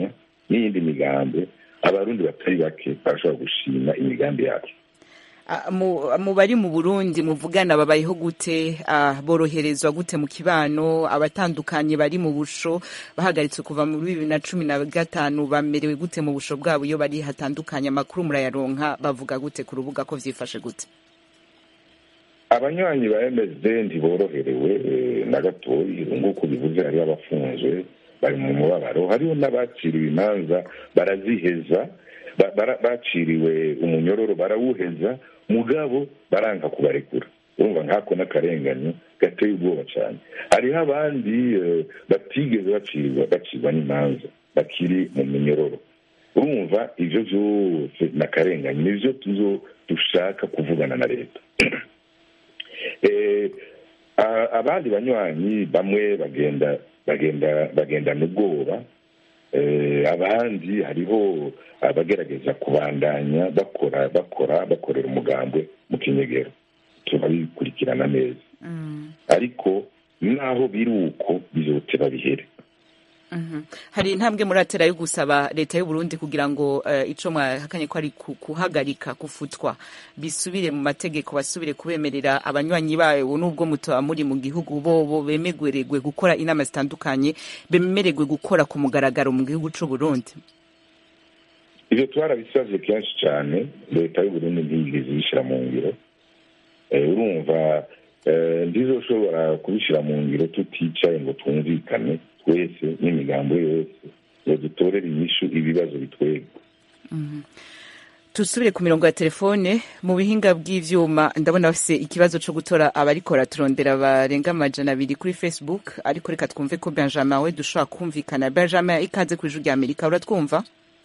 n'iyindi migambi abarundi batari bake barashobora gushima imigambi yacu. mu bari mu Burundi muvugana babayeho gute, boroherezwa gute mu kibano, abatandukanye bari mu busho bahagaritse kuva mu 2015 bamerewe gute mu busho bwabo iyo bari hatandukanye, amakuru murayaronka bavuga gute ku rubuga ko vyifashe gute? Abanywanyi ba MSD ntiboroherewe na gatoyi, nk'uko bivuze hari abafunzwe bari mu mubabaro, hariho n'abaciriwe imanza baraziheza, baciriwe umunyororo barawuheza, mugabo baranka kubarekura. Urumva nkako n'akarenganyo gateye ubwoba cyane. Hariho abandi batigeze bacirwa n'imanza bakiri mu minyororo. Urumva ivyo vyose n'akarenganyo, nivyo dushaka kuvugana na leta. Abandi banywanyi bamwe bagenda n'ubwoba, abandi hariho abagerageza kubandanya bakorera umugambwe mu kinyegero, turabikurikirana neza. Ariko naho biri uko bizotera bihere. Hari intambwe muratera yo gusaba leta y'u Burundi kugira ngo ico mwahakanye ko ari kuhagarika gufutwa bisubire mu mategeko, basubire kubemerera abanywanyi bayo nubwo mutoba muri mu gihugu bobo bemerewe gukora inama zitandukanye, bemerewe gukora ku mugaragaro mu gihugu c'u Burundi. Ivyo twarabisavye kenshi cyane, leta y'u Burundi ntigeze ishira mu ngiro. Urumva ndizoshobora kubishira mu ngiro tuticaye ngo twumvikane twese n'imigambo yose ngo dutorere inyishu ibibazo bitwega. Tusubire ku mirongo ya telefone. Mu bihinga bw'ivyuma ndabona bafise ikibazo co gutora abarikora turondera barenga 200 kuri Facebook, ariko reka twumve ko Benjamin we dushobora kumvikana. Benjamin, ikaze ku ijwi rya Amerika, uratwumva?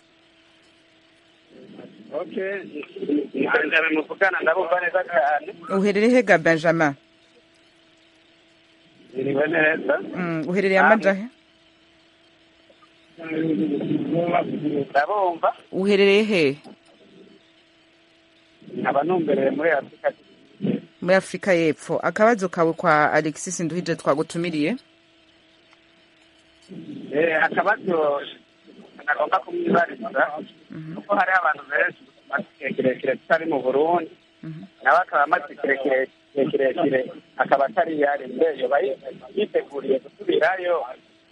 Okay, Benjamin muvugana ndabumva neza cyane. Uherereye hega Benjamin? Iriwe neza. Uherereye amajahe? Ndabumva. Uherereye he? Abanumbereye muri Afrika. Muri Afrika y'Epfo. Akabazo kawe kwa Alexis Nduhije twagutumiriye? Akabazo nagomba kumwibariza kuko hari abantu benshi kirekire tutari mu Burundi, nawe akaba amaze kirekire akaba atari yari mbeyo yiteguriye gusubirayo.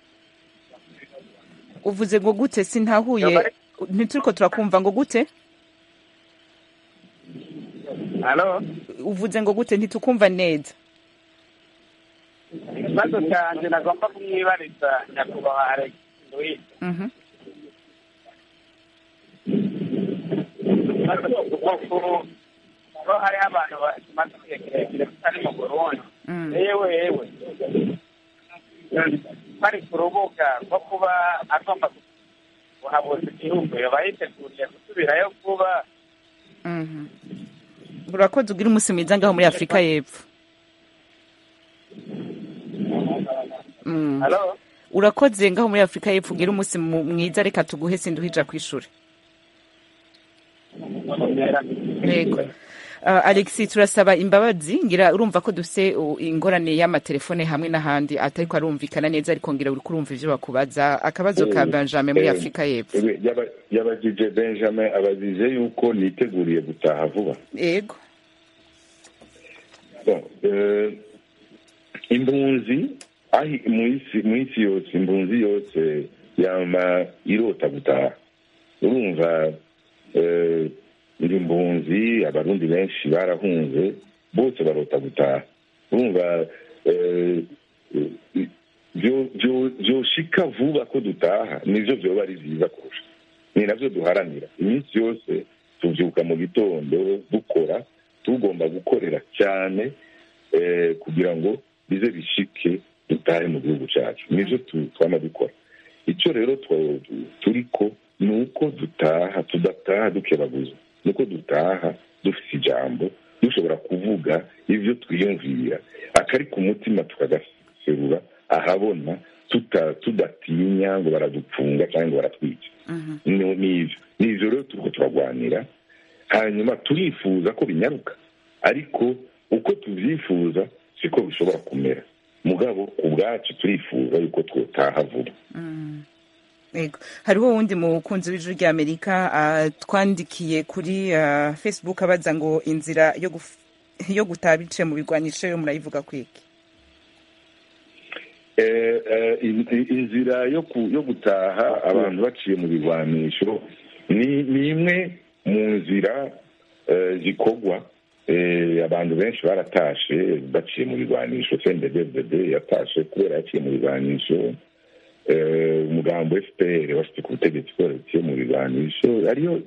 Uvuze ngo gute? Sintahuye, ntituriko turakumva. Ngo gute? Halo? Uvuze ngo gute? Ntitukumva neza. Ikibazo cyanje nagomba kumwibariza nyakubahwa Alex Nduhije. Ko hari abantu bamaze kirekire tutari mu Burundi, yewe bari ku rubuga rwo kuba agomba kuhabuza igihugu, yoba yiteguriye gusubirayo kuba. Urakoze, ugira umunsi mwiza ngaho muri Afrika y'Epfo. Urakoze ngaho muri Afrika y'Epfo, ugira umunsi mwiza. Reka tuguhe Sinduhija kwishura. Yego. Alexis, turasaba imbabazi, ngira urumva ko dufise ingorane y'amatelefone hamwe n'ahandi atari ko arumvikana neza, ariko ngira uri kurumva ivyo bakubaza. Akabazo ka Benjamin muri Afrika y'Epfo. Yabajije Benjamin abajije yuko niteguriye gutaha vuba. Yego. Impunzi ahi mwisi yose, impunzi yose yama irota gutaha. Urumva impunzi abarundi benshi barahunze, bose barota gutaha. Urumva vyoshika vuba ko dutaha, nivyo vyoba ari vyiza kurusha. Ni navyo duharanira iminsi yose. Tuvyuka mu gitondo dukora, tugomba gukorera cyane kugira ngo bize bishike dutahe mu gihugu cyacu. Nivyo twama dukora. Ico rero turiko nuko tudataha dukebaguza, nuko dutaha dufite ijambo, dushobora kuvuga ivyo twiyumvira, akari ku mutima tukagaserura ahabona, tudatinya ngo baradupfunga cyangwa ngo baratwica. Nivyo rero turiko turagwanira. Hanyuma turifuza ko binyaruka, ariko uko tuvyifuza siko bishobora kumera. Mugabo ku bwacu turifuza yuko twotaha vuba. Ego. Hariho wundi mukunzi w'ijuru rya Amerika twandikiye kuri Facebook abaza ngo inzira yo gutaba ibice mu bigwanisho yo murayivuga kwiki? Inzira yo gutaha abantu baciye mu bigwanisho ni imwe mu nzira zikorwa. Abantu benshi baratashe baciye mu bigwanisho. CNDD-FDD yatashe kubera yaciye mu bigwanisho. Umugambo FPR washyize ku butegetsi kubera yaciye mu bigwanisho. Ariyo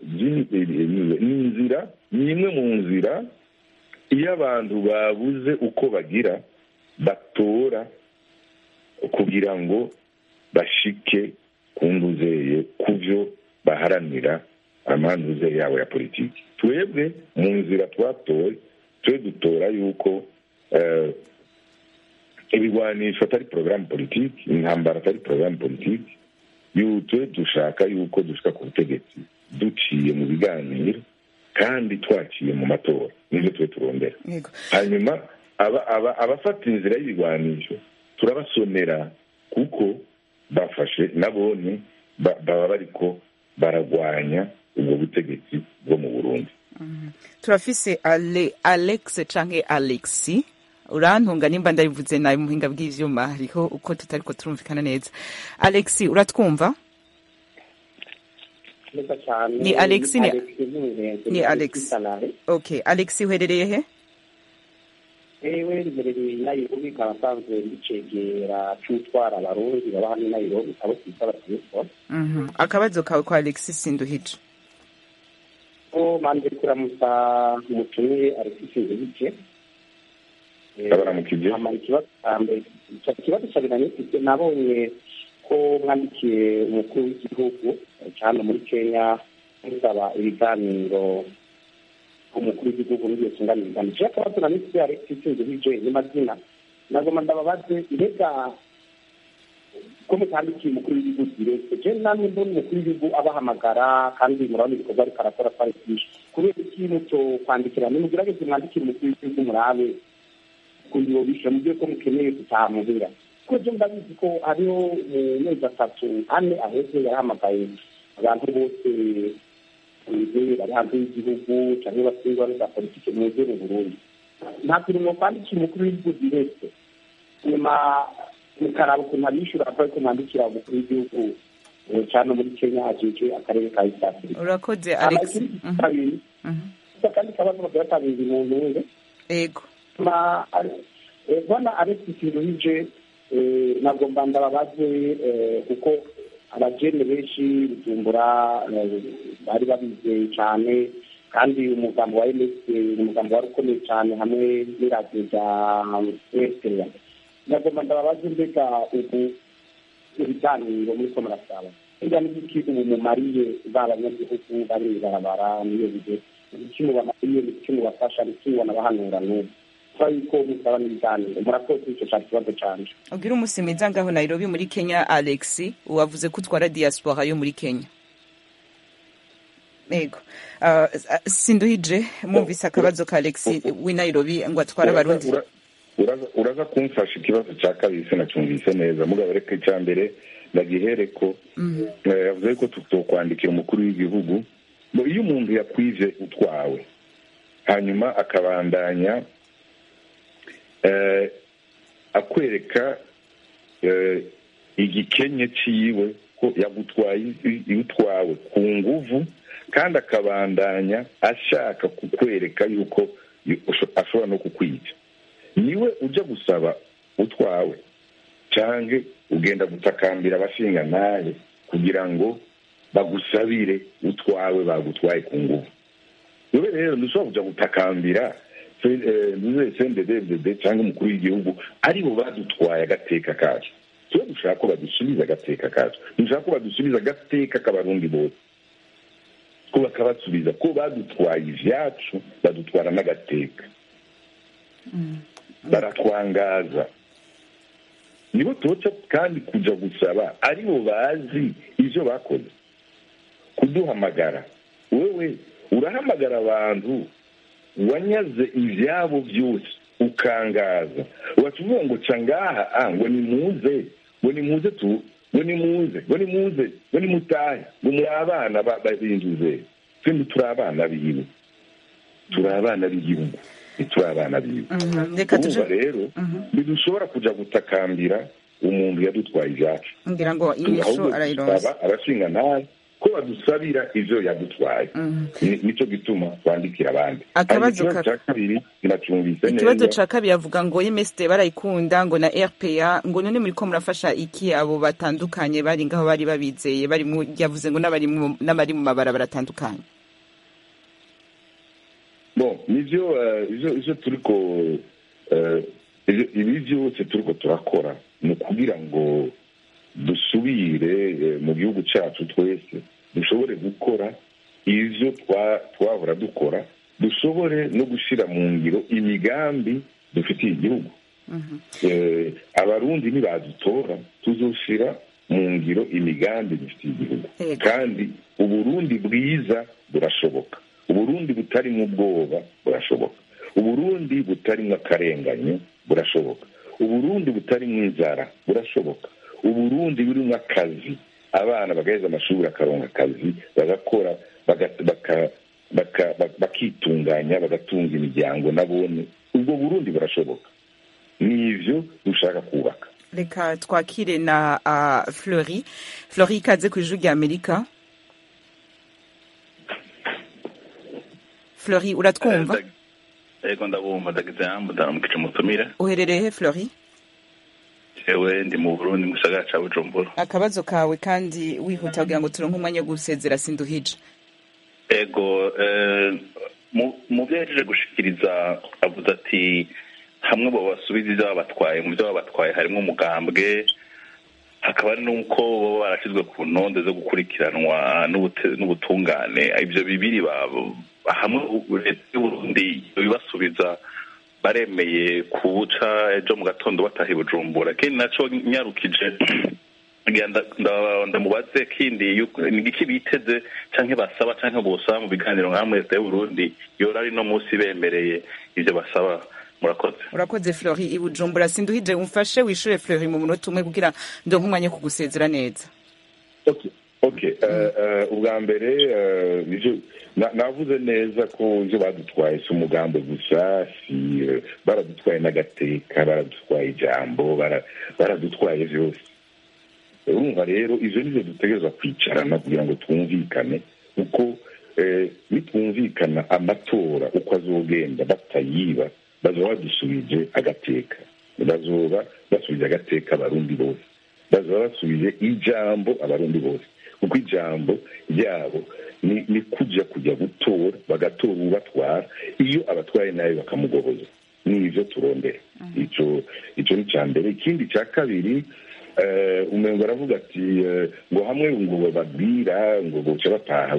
ni imwe mu nzira iyo abantu babuze uko bagira batora kugira ngo bashike ku nduzeye ku byo baharanira amanduze yabo ya politiki. Twebwe mu nzira twatoye twe dutora yuko ibigwanisho atari porogaramu politiki, intambara atari porogaramu politiki. Twe dushaka yuko dushika ku butegetsi duciye mu biganiro kandi twaciye mu matora. Nivyo twe turondera. Hanyuma abafata inzira y'ibigwanisho turabasomera kuko bafashe nabone baba bariko baragwanya ubwo butegetsi bwo mu Burundi. Turafise Alex canke Alexi, urantunga nimba ndabivuze nabi muhinga bw'ivyuma, hariho uko tutariko turumvikana neza. Alexi uratwumva? Ni Alexi ni Alex. Okay, Alexi uherereye he? Ewe rimerereye Nairobi kabasanzwe ndicegera cyutwara abarundi baba hano Nairobi abo twitaba telefone. Akabazo kawe kwa Alexis Sinduhije. Manje kuramusa umutumire Alexis Sinduhije. Abaramukije. Ikibazo cyabiranye nabonye ko mwandikiye umukuru w'igihugu cyane muri Kenya musaba ibiganiro umukuru w'igihugu n'iyo kinganirwa. Je akabazo namisi Alexis Sinduhije n'amazina nagoma ndababaze irega ko mutandikiye umukuru w'igihugu direct. Je namwe mbona umukuru w'igihugu abahamagara kandi murabona ibikorwa ariko arakora twari byinshi kubera ikintu cyo kwandikira nimugirageze mwandikira umukuru w'igihugu murabe kundi bo bisha mubyo ko mukeneye kutamuhira ko je ndabizi ko ariho mu mezi 3 aheze yarahamagaye abantu bose bari hanze y'igihugu cyangwa basingwa za politiki mu gihugu Burundi. Nta turimo kwandikira umukuru w'igihugu direct nyuma mukaraba ukuntu abishyura ko mwandikira umukuru w'igihugu cyane muri Kenya ajeje akarere ka East Africa. Urakoze Alex. Kandi kabazo bagatabira umuntu wese. Ego. Bwana Alexis Sinduhije nagomba ndababaze kuko abajene benshi Bujumbura bari babize cyane kandi umugambo wa MS umugambo wari ukomeye cyane hamwe n'iradiyo rya Esther. Nagomba ndababaze mbega ubu ibiganiro muri ko murasaba ijya n'iki ubu mumariye b'abanyagihugu bari barabara niyo bide ikintu bamariye ikintu bafasha ikintu nabahanura n'ubu ko musaba n'ibiganiro murakoze icyo kibazo cyane. Ubwira umusimiza ngaho Nairobi muri Kenya Alex uwavuze ko utwara diaspora yo muri Kenya. Ego. Sinduhije mwumvise akabazo ka Alex wi Nairobi ngo atwara abarundi. Uraza kumfasha ikibazo cya kabiri sinacyumvise neza mugabo reka icyambere ndagihereko yavuze ko tutokwandikira umukuru w'igihugu ngo iyo umuntu yakwije utwawe hanyuma akabandanya akwereka igikenye ciwe ko yagutwaye utwawe ku nguvu kandi akabandanya ashaka kukwereka yuko ashobora no kukwica, niwe ujya gusaba utwawe canke ugenda gutakambira abashinga naye kugira ngo bagusabire utwawe bagutwaye ku nguvu. Niwe rero ntushobora kuja gutakambira CNDD-FDD cyangwa umukuru w'igihugu aribo badutwaye agateka kacu. Twe dushaka ko badusubiza agateka kacu, dushaka ko badusubiza agateka k'abarundi bose, ko bakabasubiza ko badutwaye ivyacu badutwara n'agateka. Baratwangaza, nibo toca kandi kuja gusaba aribo bazi ivyo bakoze. Kuduhamagara wewe urahamagara abantu wanyaze ivyabo byose ukangaza, ukavuga ngo cangaha ngo nimuze ngo nimutahe ngo muri abana b'inzuze twembi turi abana biwe turi abana b'igihugu turi abana biwe urumva rero ntidushobora kuja gutakambira umuntu yadutwaye ibyacu ngira ngo inyishu arayironsa abashinga nabi ko badusabira ivyo yadutwaye nico gituma twandikira abandi. Akabazo ka kabiri sinacumvise neza. Ikibazo ca kabiri avuga ngo MSD barayikunda ngo na RPA ngo none muri ko murafasha iki abo batandukanye bari ngaho bari babizeye bari mu yavuze ngo n'abari mu mabara baratandukanye. Bon, ivyo turiko ibi vyose turiko turakora ni kugira ngo dusubire mu gihugu cyacu twese dushobore gukora ivyo twahora dukora, dushobore no gushira mu ngiro imigambi dufitiye igihugu. Abarundi nibadutora tuzoshira mu ngiro imigambi dufitiye igihugu, kandi uburundi bwiza burashoboka, uburundi butarimwo ubwoba burashoboka, uburundi butarimwo akarenganyo burashoboka, uburundi butarimwo inzara burashoboka, uburundi burimwo akazi, abana bagaheza amashuri akaronka akazi bagakora bakitunganya bagatunga imiryango nabone, ubwo burundi burashoboka. Nivyo dushaka kubaka. Reka twakire na Fleury ikaze ku ijwi rya Amerika. Fleury uratwumva? Ego ndabumva ndagize hamwe ndamukice mutumire. Uherereye he Fleury? Ewe ndi mu Burundi mu gisagara ca Bujumbura. Akabazo kawe kandi wihuta kugira ngo turonke umwanya wo gusezera sinduhije. Ego mu byejeje gushikiriza avuze ati hamwe bo basubiza babatwaye mu byo babatwaye harimo umugambwe, hakaba nuko bo barashizwe ku ntonde zo gukurikiranwa n'ubutungane. Ibyo bibiri babo hamwe leta y'u Burundi bibasubiza baremeye kubuca ejo mu gatondo batahi Bujumbura. Kindi naco nyarukije ndamubaze kindi nigiki biteze canke basaba canke bosaba mu biganiro nka leta y'u Burundi yorari no musi bemereye ivyo basaba. Urakoze Fleury i Bujumbura sinduhije umfashe wishure Fleury mu munota umwe kugira ndonke umwanya kugusezera neza. Okay. Ubwa mbere navuze neza ko ivyo badutwaye si umugambo gusa, si baradutwaye n'agateka, baradutwaye ijambo, baradutwaye vyose. Urumva rero ivyo nivyo dutegerezwa kwicarana kugira ngo twumvikane uko nitwumvikana amatora uko azogenda batayiba bazoba badusubije agateka, bazoba basubije agateka abarundi bose, bazoba basubije ijambo abarundi bose, kuko ijambo ryabo ni kujya gutora bagatora ubatwara, iyo abatwaye nawe bakamugoboza. Nivyo turondera. Ico ni ca mbere. Ikindi ca kabiri umengo aravuga ati ngo hamwe ngo babwira ngo boca bataha,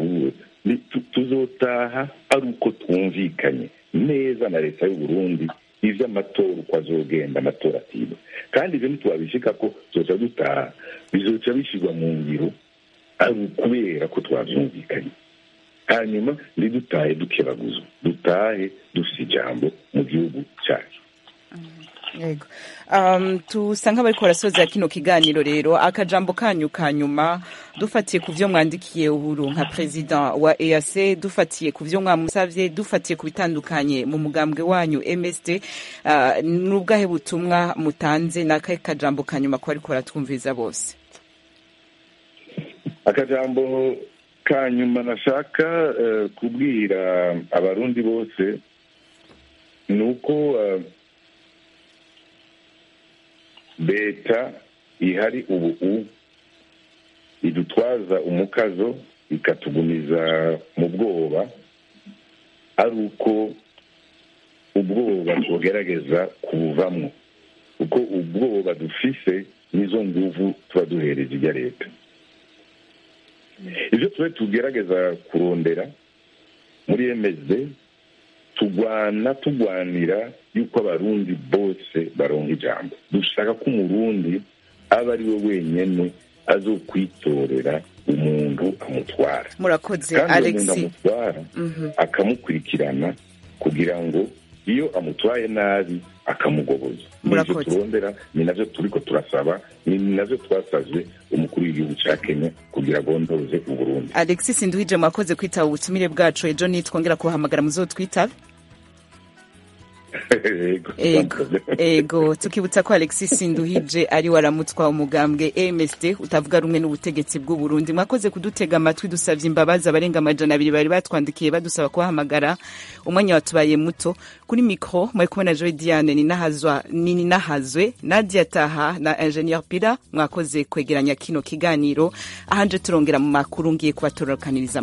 tuzotaha ari uko twumvikanye neza na leta y'u Burundi ivyo amatora uko azogenda amatora atiba, kandi ivyo ntitwabishika ko tuzoca dutaha bizoca bishirwa mu ngiro ari ukubera ko twavyumvikanye, hanyuma ndidutahe dukebaguzwa, dutahe dufise ijambo mu gihugu cacu. Yego. Tusa nk'abariko barasoza kino kiganiro rero, akajambo kanyu kanyuma dufatiye ku vyo mwandikiye uhuru nka president wa EAC, dufatiye ku vyo mwamusavye, dufatiye ku bitandukanye mu mugambwe wanyu MSD, n'ubwahe butumwa mutanze n'akahe kajambo kanyuma ko bariko baratwumviza bose? Akajambo kanyuma nashaka kubwira abarundi bose nuko leta ihari ubu idutwaza umukazo ikatugumiza mu bwoba, ari uko ubwoba tugerageza kubuvamwo, uko ubwoba dufise nizo nguvu tuba duhereje ijya leta. Ivyo tugerageza kurondera muri MSD tugwanira yuko abarundi bose baronka ijambo. Dushaka ko umurundi aba ari we wenyene azokwitorera umuntu amutwara. Murakoze Alexis. Amutwara akamukurikirana kugira ngo iyo amutwaye nabi akamugoboza. Nivyo turondera, ni navyo turiko turasaba, ni navyo twasavye umukuru w'igihugu ca Kenya kugira agondoze Uburundi. Alexis Nduhije, mwakoze kwitaba ubutumire bwacu. Ejo nitwongera kubahamagara muzotwitabe. Ego tukibutsa ko Alexis Nduhije ari waramutwa umugambwe MSD utavuga rumwe n'ubutegetsi bw'u Burundi. Mwakoze kudutega amatwi, dusavye imbabazi abarenga amajana 2 bari batwandikiye badusaba kubahamagara, umwanya watubaye muto. Kuri micro mwe kubona Joy Diane ni nahazwe Nadia Taha na Engineer Pira, mwakoze kwegeranya kino kiganiro. Ahanje turongera mu makuru ngiye kubatorokaniriza.